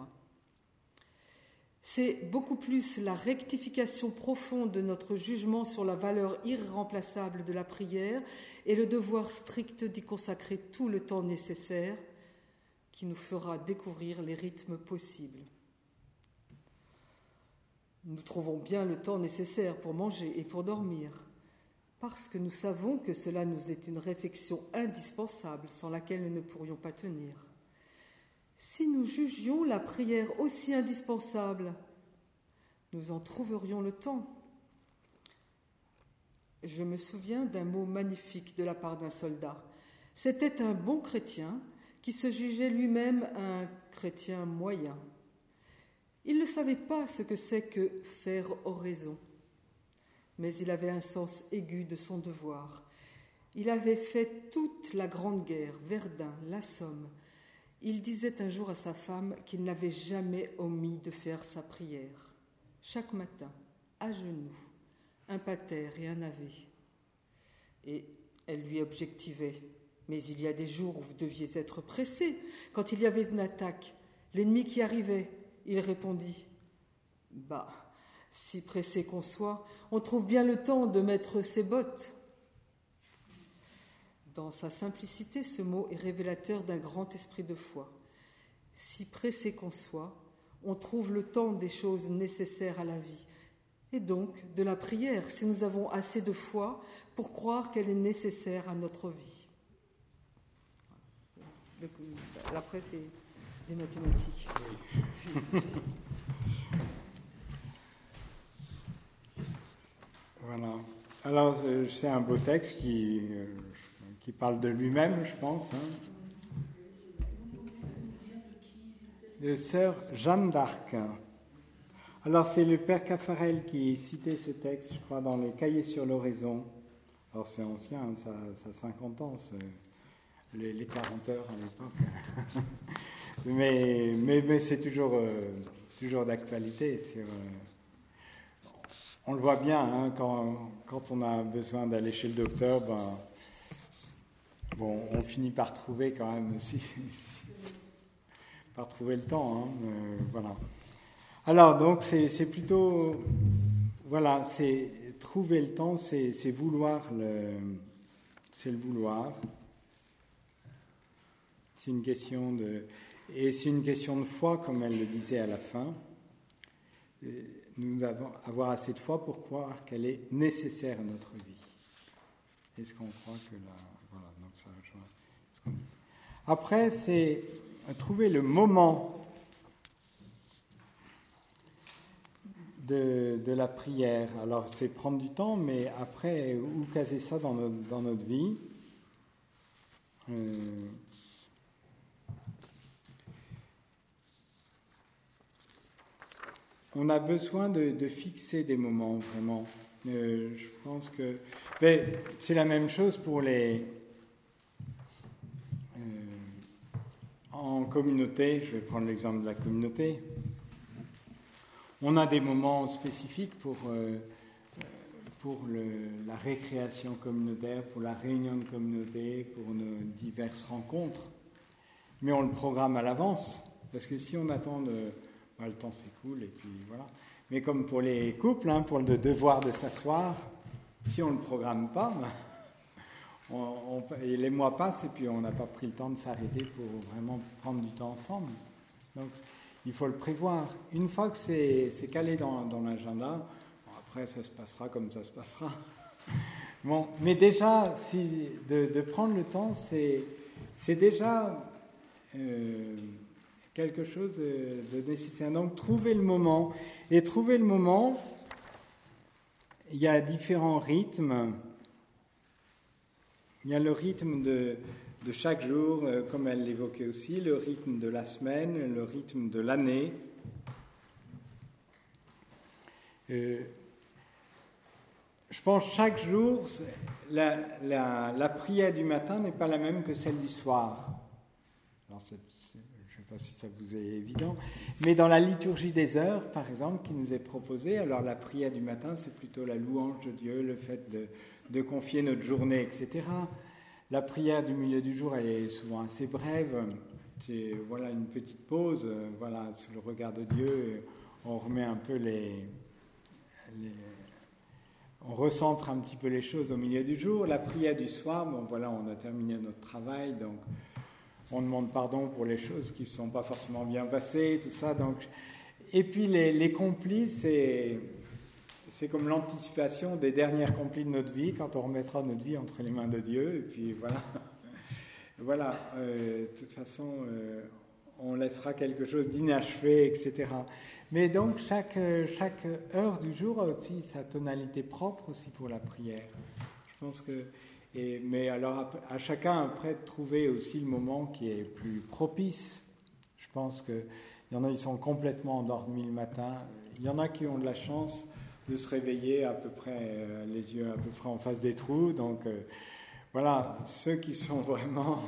C'est beaucoup plus la rectification profonde de notre jugement sur la valeur irremplaçable de la prière et le devoir strict d'y consacrer tout le temps nécessaire qui nous fera découvrir les rythmes possibles. Nous trouvons bien le temps nécessaire pour manger et pour dormir, parce que nous savons que cela nous est une réflexion indispensable sans laquelle nous ne pourrions pas tenir. Si nous jugions la prière aussi indispensable, nous en trouverions le temps. Je me souviens d'un mot magnifique de la part d'un soldat. C'était un bon chrétien qui se jugeait lui-même un chrétien moyen. Il ne savait pas ce que c'est que faire oraison, mais il avait un sens aigu de son devoir. Il avait fait toute la Grande Guerre, Verdun, la Somme. Il disait un jour à sa femme qu'il n'avait jamais omis de faire sa prière. Chaque matin, à genoux, un pater et un ave. Et elle lui objectivait. Mais il y a des jours où vous deviez être pressé. Quand il y avait une attaque, l'ennemi qui arrivait, il répondit « si pressé qu'on soit, on trouve bien le temps de mettre ses bottes. » Dans sa simplicité, ce mot est révélateur d'un grand esprit de foi. Si pressé qu'on soit, on trouve le temps des choses nécessaires à la vie, et donc de la prière, si nous avons assez de foi pour croire qu'elle est nécessaire à notre vie. Après, c'est des mathématiques. Oui. Voilà. Alors, c'est un beau texte qui parle de lui-même, je pense. De sœur Jeanne d'Arc. Alors, c'est le père Caffarel qui citait ce texte, je crois, dans les Cahiers sur l'oraison. Alors, c'est ancien, ça a 50 ans, les 40 heures à l'époque. mais c'est toujours d'actualité. On le voit bien, quand on a besoin d'aller chez le docteur, on finit par trouver quand même aussi, par trouver le temps. Voilà. Alors, donc, c'est plutôt, voilà, c'est trouver le temps, c'est vouloir c'est le vouloir. C'est une question de foi, comme elle le disait à la fin. Nous devons avoir assez de foi pour croire qu'elle est nécessaire à notre vie. Est-ce qu'on croit que voilà, donc ça rejoint ce qu'on dit. Après, c'est trouver le moment de la prière. Alors, c'est prendre du temps, mais après, où caser ça dans notre vie On a besoin de fixer des moments, vraiment. Je pense que... c'est la même chose pour en communauté. Je vais prendre l'exemple de la communauté. On a des moments spécifiques pour la récréation communautaire, pour la réunion de communauté, pour nos diverses rencontres. Mais on le programme à l'avance, parce que si on attend le temps s'écoule et puis voilà. Mais comme pour les couples, pour le devoir de s'asseoir, si on ne le programme pas, et les mois passent et puis on n'a pas pris le temps de s'arrêter pour vraiment prendre du temps ensemble. Donc, il faut le prévoir. Une fois que c'est calé dans l'agenda, après, ça se passera comme ça se passera. Bon, mais déjà, de prendre le temps, c'est déjà quelque chose de nécessaire. Donc, trouver le moment. Et trouver le moment, il y a différents rythmes. Il y a le rythme de chaque jour, comme elle l'évoquait aussi, le rythme de la semaine, le rythme de l'année. Je pense que chaque jour, la prière du matin n'est pas la même que celle du soir. Alors, je ne sais pas si ça vous est évident, mais dans la liturgie des heures, par exemple, qui nous est proposée, alors la prière du matin, c'est plutôt la louange de Dieu, le fait de confier notre journée, etc. La prière du milieu du jour, elle est souvent assez brève. C'est voilà, une petite pause, voilà, sous le regard de Dieu, on remet un peu on recentre un petit peu les choses au milieu du jour. La prière du soir, bon voilà, on a terminé notre travail, donc on demande pardon pour les choses qui ne sont pas forcément bien passées, tout ça. Donc, et puis les complis, c'est comme l'anticipation des dernières complis de notre vie, quand on remettra notre vie entre les mains de Dieu. Et puis voilà, voilà. De toute façon, on laissera quelque chose d'inachevé, etc. Mais donc chaque heure du jour a aussi sa tonalité propre aussi pour la prière. Je pense que, mais alors à chacun après de trouver aussi le moment qui est plus propice. Je pense que il y en a qui sont complètement endormis le matin. Il y en a qui ont de la chance de se réveiller à peu près les yeux à peu près en face des trous. Donc voilà, ceux qui sont vraiment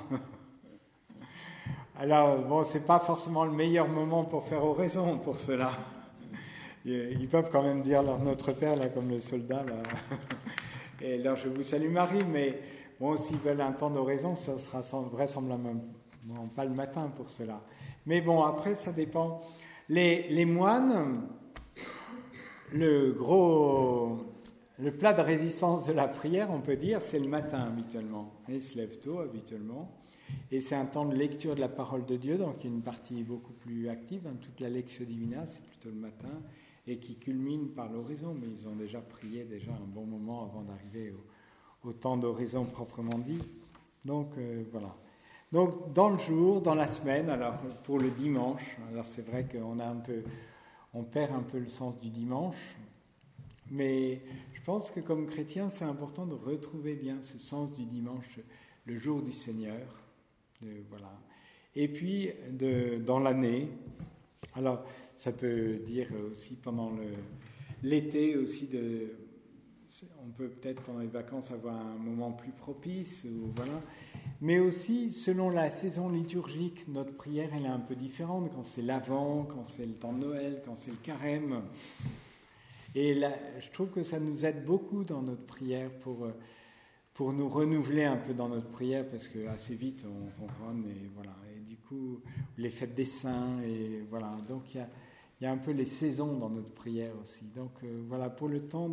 alors bon, c'est pas forcément le meilleur moment pour faire oraison pour cela. Ils peuvent quand même dire leur Notre Père là comme le soldat là. Et leur Je vous salue Marie, mais bon, s'ils veulent un temps d'oraison, ça sera vraisemblablement pas le matin pour cela. Mais bon, après ça dépend. Les moines, le plat de résistance de la prière, on peut dire, c'est le matin habituellement. Ils se lèvent tôt habituellement. Et c'est un temps de lecture de la parole de Dieu, donc il y a une partie beaucoup plus active. Toute la Lectio Divina, c'est plutôt le matin, et qui culmine par l'oraison. Mais ils ont déjà prié un bon moment avant d'arriver au temps d'oraison proprement dit. Donc voilà. Donc dans le jour, dans la semaine, alors pour le dimanche, alors c'est vrai on perd un peu le sens du dimanche, mais je pense que comme chrétien, c'est important de retrouver bien ce sens du dimanche, le jour du Seigneur. Voilà. Et puis dans l'année, alors ça peut dire aussi pendant l'été aussi on peut peut-être pendant les vacances avoir un moment plus propice, voilà. Mais aussi selon la saison liturgique, notre prière elle est un peu différente quand c'est l'Avent, quand c'est le temps de Noël, quand c'est le Carême. Et là, je trouve que ça nous aide beaucoup dans notre prière pour nous renouveler un peu dans notre prière, parce que assez vite on ronronne et voilà. Et du coup, les fêtes des saints et voilà. Donc il y a un peu les saisons dans notre prière aussi. Donc voilà, pour le temps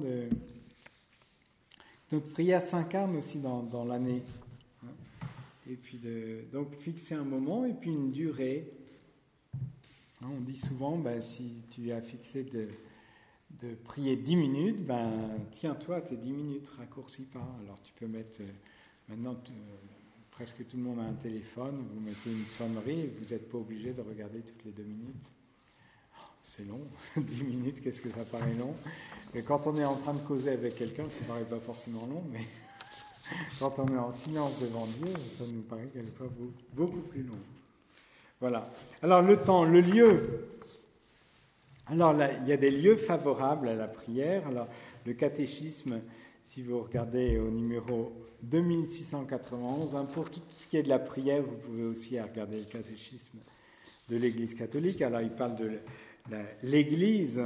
notre prière s'incarne aussi dans l'année. Et puis donc fixer un moment et puis une durée. On dit souvent, si tu as fixé de prier 10 minutes, tiens-toi à tes 10 minutes, raccourcis pas. Alors tu peux mettre, maintenant presque tout le monde a un téléphone, vous mettez une sonnerie et vous n'êtes pas obligé de regarder toutes les 2 minutes. C'est long, 10 minutes, qu'est-ce que ça paraît long. Et quand on est en train de causer avec quelqu'un, ça ne paraît pas forcément long, mais quand on est en silence devant Dieu, ça nous paraît quelquefois beaucoup plus long. Voilà. Alors le temps, le lieu. Alors là, il y a des lieux favorables à la prière. Alors le catéchisme, si vous regardez au numéro 2691, pour tout ce qui est de la prière, vous pouvez aussi regarder le catéchisme de l'Église catholique. Alors il parle de l'Église,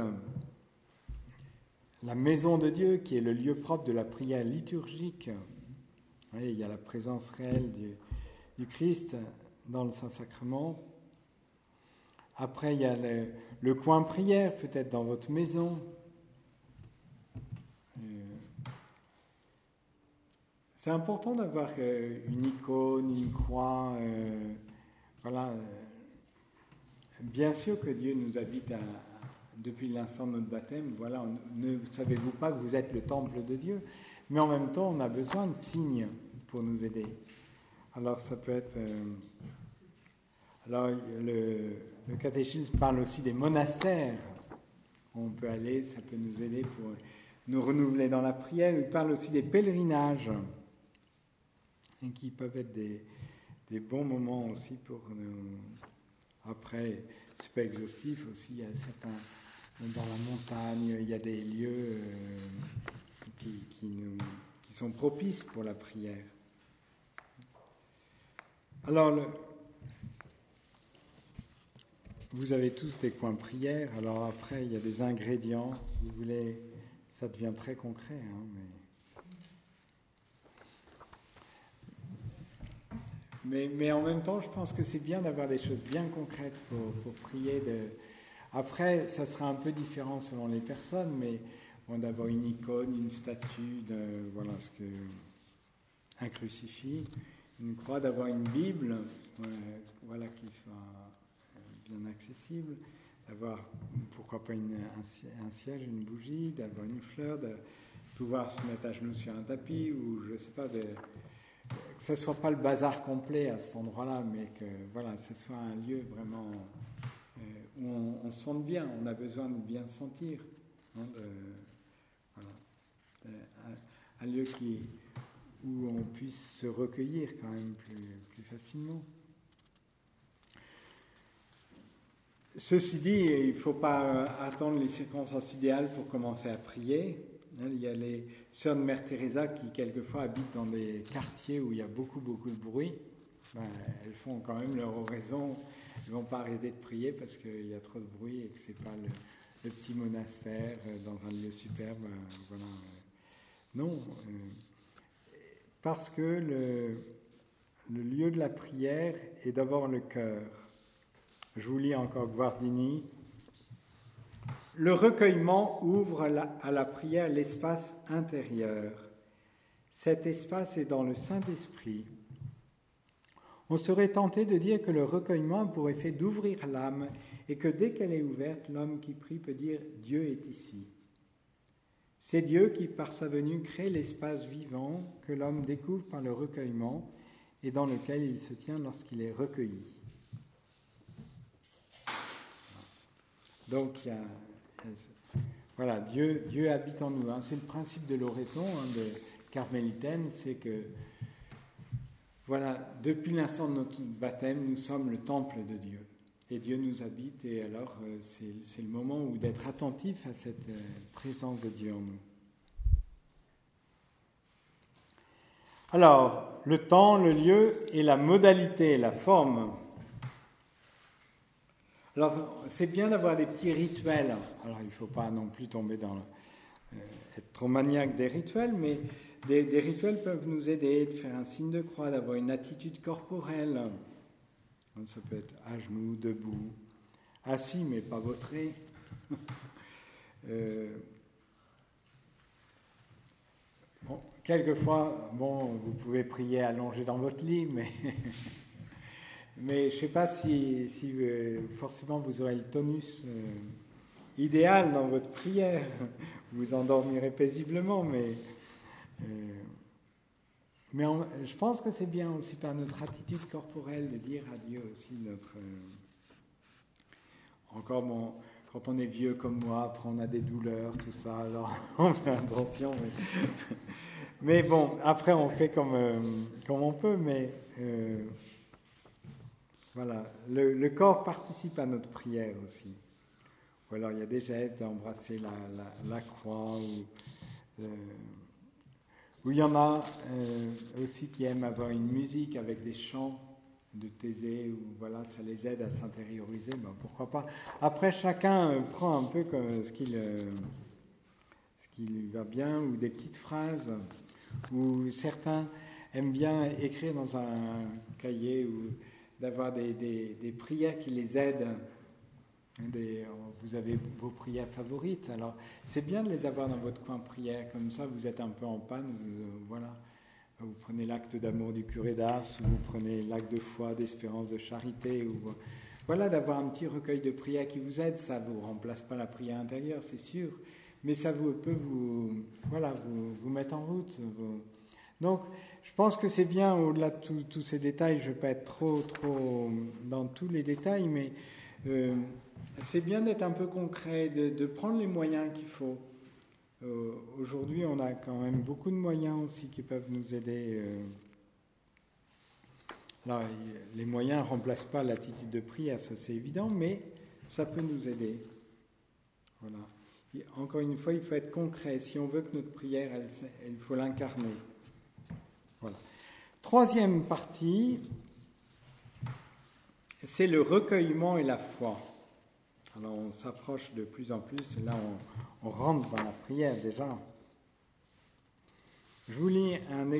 la maison de Dieu, qui est le lieu propre de la prière liturgique. Vous voyez, il y a la présence réelle du Christ dans le Saint-Sacrement. Après, il y a le coin prière, peut-être dans votre maison. c'est important d'avoir une icône, une croix. Voilà. Bien sûr que Dieu nous habite depuis l'instant de notre baptême. Voilà, ne savez-vous pas que vous êtes le temple de Dieu? Mais en même temps, on a besoin de signes pour nous aider. Alors, ça peut être... Alors, le catéchisme parle aussi des monastères. On peut aller, ça peut nous aider pour nous renouveler dans la prière. Il parle aussi des pèlerinages, et qui peuvent être des bons moments aussi pour nous. Après, c'est pas exhaustif aussi. Il y a certains dans la montagne, il y a des lieux qui sont propices pour la prière. Alors, vous avez tous des coins prière. Alors après, il y a des ingrédients. Vous voulez, ça devient très concret, mais en même temps, je pense que c'est bien d'avoir des choses bien concrètes pour prier. Après, ça sera un peu différent selon les personnes, mais bon, d'avoir une icône, une statue, un crucifix, une croix, d'avoir une Bible, qui soit bien accessible, d'avoir, pourquoi pas un siège, une bougie, d'avoir une fleur, de pouvoir se mettre à genoux sur un tapis, ou je ne sais pas, que ce ne soit pas le bazar complet à cet endroit-là, mais que ce soit un lieu vraiment où on se sente bien, on a besoin de bien se sentir. Un lieu où on puisse se recueillir quand même plus facilement. Ceci dit, il ne faut pas attendre les circonstances idéales pour commencer à prier. Il y a les sœurs de Mère Teresa qui, quelquefois, habitent dans des quartiers où il y a beaucoup de bruit. Elles font quand même leur oraison. Elles ne vont pas arrêter de prier parce qu'il y a trop de bruit et que ce n'est pas le petit monastère dans un lieu superbe. Non, parce que le lieu de la prière est d'abord le cœur. Je vous lis encore Guardini. Le recueillement ouvre à la prière l'espace intérieur. Cet espace est dans le Saint-Esprit. On serait tenté de dire que le recueillement a pour effet d'ouvrir l'âme et que dès qu'elle est ouverte, l'homme qui prie peut dire « Dieu est ici ». C'est Dieu qui, par sa venue, crée l'espace vivant que l'homme découvre par le recueillement et dans lequel il se tient lorsqu'il est recueilli. Donc, Dieu habite en nous. C'est le principe de l'oraison de carmélitaine, c'est que, depuis l'instant de notre baptême, nous sommes le temple de Dieu. Et Dieu nous habite, et alors c'est le moment d'être attentif à cette présence de Dieu en nous. Alors, le temps, le lieu et la modalité, la forme. Alors, c'est bien d'avoir des petits rituels. Alors, il ne faut pas non plus tomber être trop maniaque des rituels, mais des rituels peuvent nous aider, de faire un signe de croix, d'avoir une attitude corporelle. Ça peut être à genoux, debout, assis, mais pas vautré. Quelquefois, vous pouvez prier allongé dans votre lit, mais je ne sais pas si forcément vous aurez le tonus idéal dans votre prière. Vous endormirez paisiblement, mais je pense que c'est bien aussi par notre attitude corporelle de dire à Dieu aussi quand on est vieux comme moi, après on a des douleurs, tout ça, alors on fait attention. Mais bon, après on fait comme on peut, mais le corps participe à notre prière aussi. Ou alors il y a des gestes d'embrasser la croix, ou il y en a aussi qui aiment avoir une musique avec des chants de Thésée, où ça les aide à s'intérioriser, pourquoi pas. Après, chacun prend un peu comme ce qui lui va bien, ou des petites phrases, ou certains aiment bien écrire dans un cahier, ou d'avoir des prières qui les aident. Vous avez vos prières favorites, alors c'est bien de les avoir dans votre coin prière, comme ça vous êtes un peu en panne, Vous prenez l'acte d'amour du curé d'Ars, ou vous prenez l'acte de foi, d'espérance, de charité, ou voilà, d'avoir un petit recueil de prières qui vous aide. Ça ne vous remplace pas la prière intérieure, c'est sûr, mais ça peut vous mettre en route. Donc, je pense que c'est bien, au-delà de tous ces détails, je ne vais pas être trop dans tous les détails, mais c'est bien d'être un peu concret, de prendre les moyens qu'il faut. Aujourd'hui, on a quand même beaucoup de moyens aussi qui peuvent nous aider. Alors, les moyens ne remplacent pas l'attitude de prière, ça c'est évident, mais ça peut nous aider. Voilà. Et encore une fois, il faut être concret. Si on veut que notre prière, il faut l'incarner. Voilà. Troisième partie, c'est le recueillement et la foi. Alors on s'approche de plus en plus, là on rentre dans la prière déjà. Je vous lis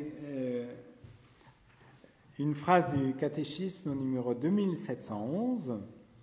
une phrase du catéchisme au numéro 2711.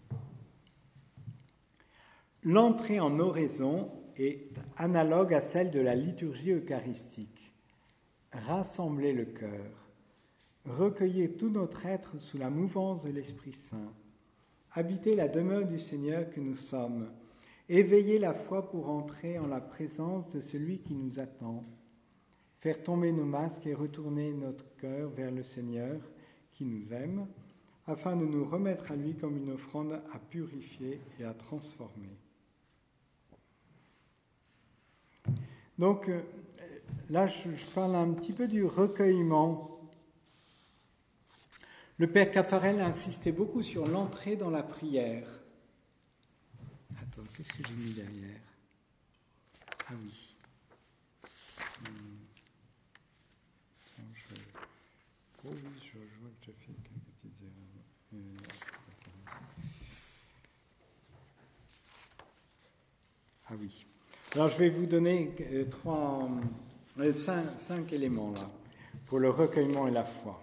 L'entrée en oraison est analogue à celle de la liturgie eucharistique. Rassemblez le cœur, recueillez tout notre être sous la mouvance de l'Esprit Saint, habitez la demeure du Seigneur que nous sommes, éveillez la foi pour entrer en la présence de celui qui nous attend, faire tomber nos masques et retourner notre cœur vers le Seigneur qui nous aime, afin de nous remettre à lui comme une offrande à purifier et à transformer. Donc, là, je parle un petit peu du recueillement. Le père Caffarel insistait beaucoup sur l'entrée dans la prière. Attends, qu'est-ce que j'ai mis derrière ? Ah oui. Oh oui, je vois que j'ai fait quelques petites erreurs. Ah oui. Alors, je vais vous donner 5 éléments là, pour le recueillement et la foi.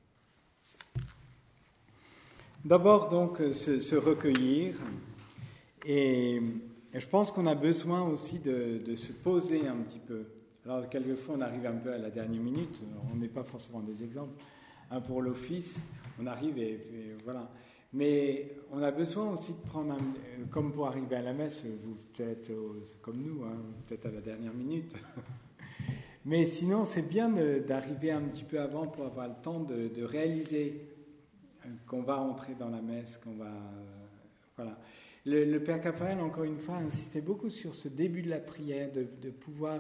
D'abord, donc, se recueillir. Et je pense qu'on a besoin aussi de se poser un petit peu. Alors, quelquefois, on arrive un peu à la dernière minute. On n'est pas forcément des exemples. Pour l'office, on arrive et voilà. Mais on a besoin aussi de prendre, comme pour arriver à la messe, vous peut-être comme nous, peut-être à la dernière minute. Mais sinon, c'est bien d'arriver un petit peu avant pour avoir le temps de réaliser qu'on va entrer dans la messe, voilà. Le Père Caffarel, encore une fois, insistait beaucoup sur ce début de la prière, de pouvoir,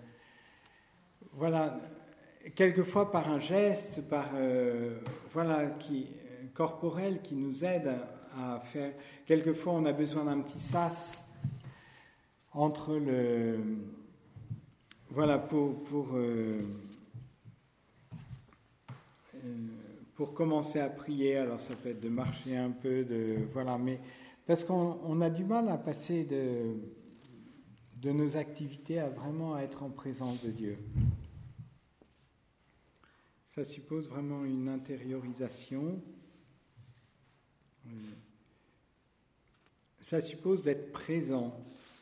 quelquefois par un geste, corporel qui nous aide à faire. Quelquefois, on a besoin d'un petit sas entre pour commencer à prier. Alors, ça peut être de marcher un peu, mais parce qu'on a du mal à passer de nos activités à vraiment être en présence de Dieu. Ça suppose vraiment une intériorisation. Ça suppose d'être présent.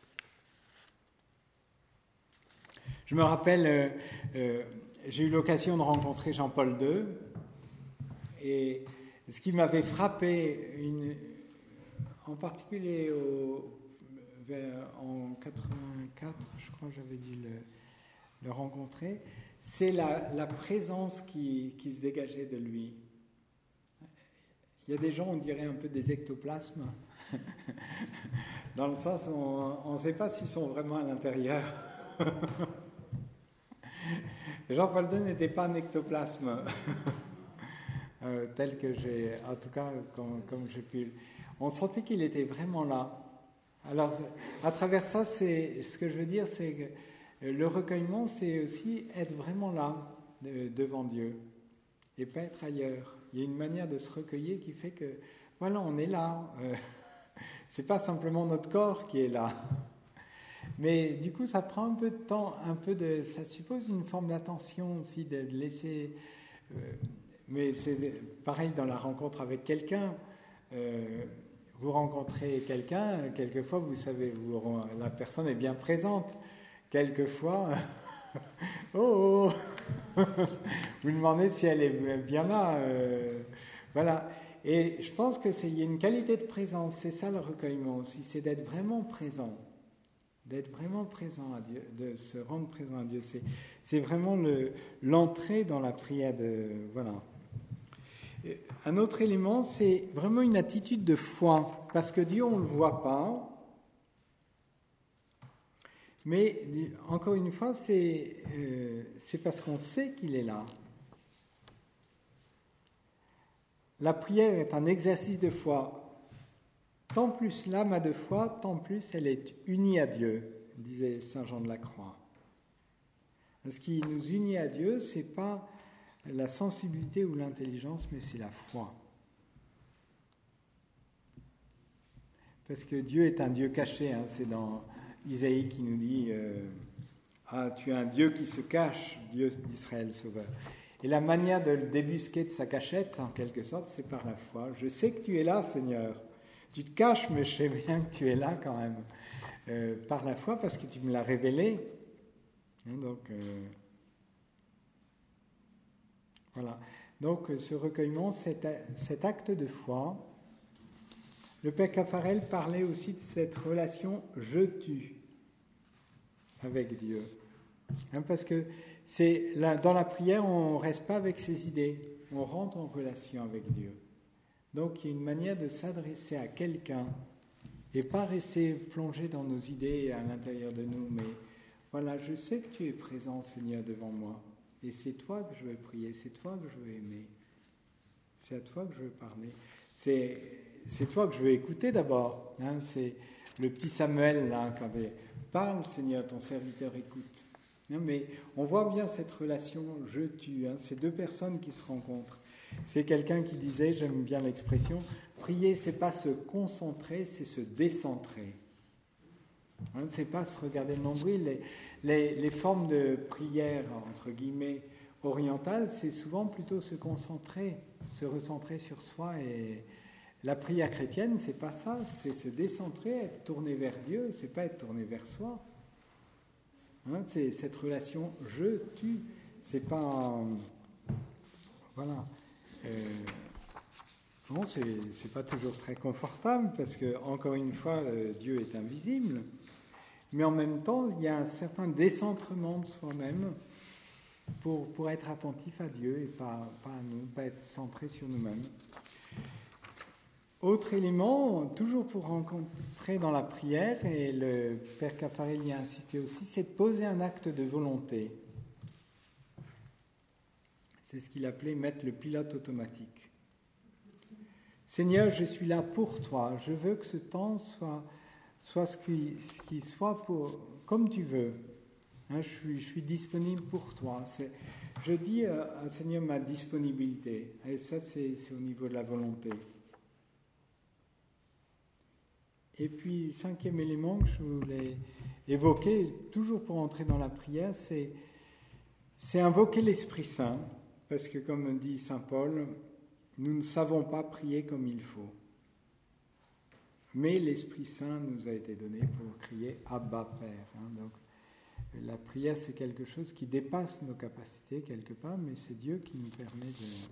Je me rappelle, j'ai eu l'occasion de rencontrer Jean-Paul II, et ce qui m'avait frappé, en particulier en 84, je crois que j'avais dû le rencontrer, c'est la présence qui se dégageait de lui. Il y a des gens, on dirait un peu des ectoplasmes, dans le sens où on ne sait pas s'ils sont vraiment à l'intérieur. Jean-Paul II n'était pas un ectoplasme, tel que j'ai, en tout cas, comme j'ai pu. On sentait qu'il était vraiment là. Alors, à travers ça, ce que je veux dire, c'est que le recueillement, c'est aussi être vraiment là, devant Dieu, et pas être ailleurs. Il y a une manière de se recueillir qui fait que, voilà, on est là. C'est pas simplement notre corps qui est là. Mais du coup, ça prend un peu de temps, ça suppose une forme d'attention aussi, de laisser. Mais c'est pareil dans la rencontre avec quelqu'un. Vous rencontrez quelqu'un, quelquefois, vous savez, la personne est bien présente. Quelquefois, Oh, oh. Vous demandez si elle est bien là. Voilà. Et je pense qu'il y a une qualité de présence. C'est ça le recueillement aussi. C'est d'être vraiment présent. D'être vraiment présent à Dieu. De se rendre présent à Dieu. C'est vraiment l'entrée dans la prière. Voilà. Un autre élément, c'est vraiment une attitude de foi. Parce que Dieu, on ne le voit pas. Mais encore une fois, c'est parce qu'on sait qu'il est là. La prière est un exercice de foi. Tant plus l'âme a de foi, tant plus elle est unie à Dieu, disait Saint Jean de la Croix. Ce qui nous unit à Dieu, ce n'est pas la sensibilité ou l'intelligence, mais c'est la foi. Parce que Dieu est un Dieu caché, hein, c'est dans Isaïe qui nous dit tu es un Dieu qui se cache, Dieu d'Israël sauveur. Et la manière de le débusquer de sa cachette, en quelque sorte, c'est par la foi. Je sais que tu es là, Seigneur. Tu te caches, mais je sais bien que tu es là quand même. Par la foi, parce que tu me l'as révélé. Donc, voilà. Donc, ce recueillement, cet acte de foi, le Père Caffarel parlait aussi de cette relation « je-tu » avec Dieu. Parce que dans la prière, on ne reste pas avec ses idées, on rentre en relation avec Dieu. Donc, il y a une manière de s'adresser à quelqu'un et pas rester plongé dans nos idées à l'intérieur de nous, mais voilà, je sais que tu es présent, Seigneur, devant moi, et c'est toi que je veux prier, c'est toi que je veux aimer, c'est à toi que je veux parler, c'est toi que je veux écouter d'abord. C'est le petit Samuel là, qui avait « Parle, Seigneur, ton serviteur écoute ». Mais on voit bien cette relation « je-tu », ces deux personnes qui se rencontrent. C'est quelqu'un qui disait, j'aime bien l'expression, prier, c'est pas se concentrer, c'est se décentrer. C'est pas se regarder le nombril. Les formes de prière, entre guillemets, orientales, c'est souvent plutôt se concentrer, se recentrer sur soi. Et la prière chrétienne, c'est pas ça, c'est se décentrer, être tourné vers Dieu, c'est pas être tourné vers soi. C'est cette relation je-tu, c'est pas... Voilà. Non, c'est pas toujours très confortable parce que, encore une fois, Dieu est invisible, mais en même temps, il y a un certain décentrement de soi-même pour être attentif à Dieu et pas à nous, pas être centré sur nous-mêmes. Autre élément, toujours pour rencontrer dans la prière, et le Père Caffarel y a insisté aussi, c'est de poser un acte de volonté. C'est ce qu'il appelait mettre le pilote automatique. Seigneur, je suis là pour toi. Je veux que ce temps soit ce qui soit comme tu veux. Je suis disponible pour toi. Je dis à Seigneur ma disponibilité. Et ça, c'est au niveau de la volonté. Et puis, 5e élément que je voulais évoquer, toujours pour entrer dans la prière, c'est invoquer l'Esprit Saint. Parce que, comme dit saint Paul, nous ne savons pas prier comme il faut. Mais l'Esprit Saint nous a été donné pour crier « Abba, Père ». Donc, la prière, c'est quelque chose qui dépasse nos capacités quelque part, mais c'est Dieu qui nous permet de...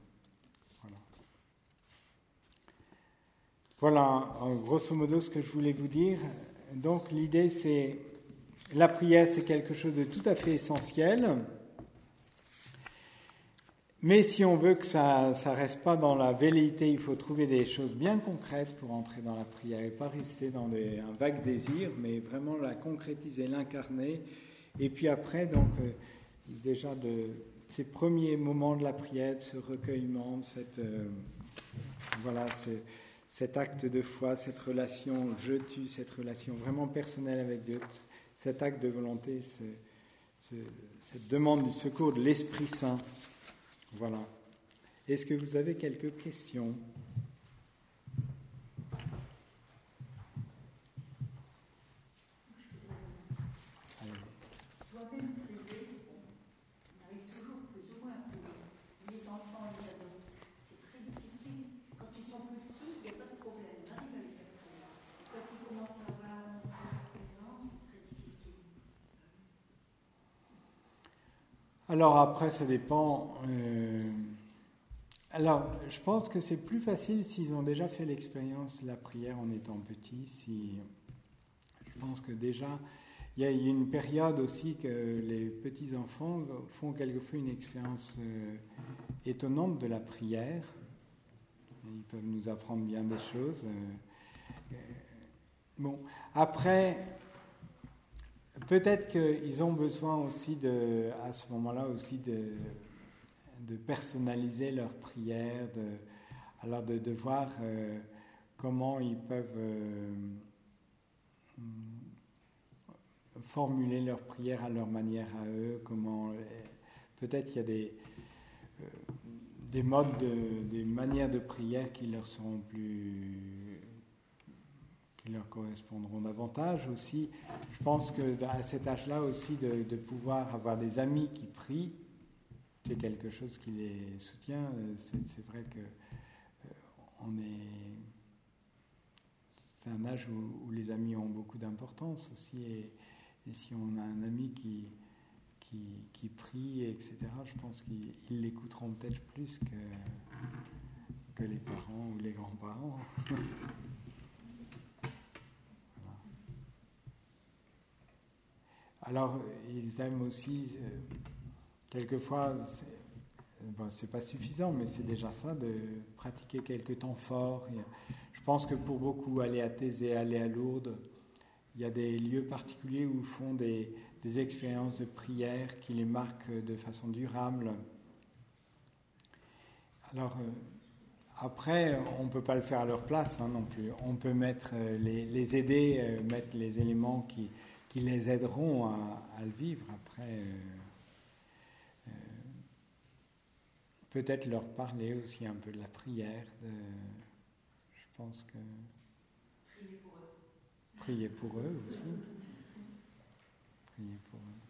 Voilà, en grosso modo, ce que je voulais vous dire. Donc, l'idée, c'est... La prière, c'est quelque chose de tout à fait essentiel. Mais si on veut que ça reste pas dans la velléité, il faut trouver des choses bien concrètes pour entrer dans la prière et pas rester dans un vague désir, mais vraiment la concrétiser, l'incarner. Et puis après, donc, déjà de ces premiers moments de la prière, de ce recueillement, cet acte de foi, cette relation je-tu, cette relation vraiment personnelle avec Dieu, cet acte de volonté, cette demande du secours de l'Esprit Saint. Voilà. Est-ce que vous avez quelques questions ? Soi-même privé, on arrive toujours plus ou moins à prier. Les enfants et les ados, c'est très difficile. Quand ils sont petits, il n'y a pas de problème. On arrive à les faire prier. Quand ils commencent à avoir une présence, c'est très difficile. Alors après, ça dépend. Alors, je pense que c'est plus facile s'ils ont déjà fait l'expérience de la prière en étant petits. Je pense que déjà, il y a une période aussi que les petits-enfants font quelquefois une expérience étonnante de la prière. Ils peuvent nous apprendre bien des choses. Bon, après, peut-être qu'ils ont besoin aussi à ce moment-là aussi de personnaliser leur prière, de voir comment ils peuvent formuler leur prière à leur manière à eux, peut-être il y a des modes, des manières de prière qui leur correspondront davantage aussi. Je pense qu'à cet âge-là aussi, de pouvoir avoir des amis qui prient, c'est quelque chose qui les soutient. C'est vrai que c'est un âge où les amis ont beaucoup d'importance aussi, et si on a un ami qui prie, etc., je pense qu'ils l'écouteront peut-être plus que les parents ou les grands-parents. Alors, ils aiment aussi, quelquefois, c'est pas suffisant, mais c'est déjà ça, de pratiquer quelques temps forts. Je pense que pour beaucoup, aller à Thésée, aller à Lourdes, il y a des lieux particuliers où ils font des expériences de prière qui les marquent de façon durable. Alors, après, on ne peut pas le faire à leur place non plus. On peut les aider, mettre les éléments qui les aideront à le vivre. Après, peut-être leur parler aussi un peu de la prière. Je pense que... Prier pour eux aussi. Prier pour eux.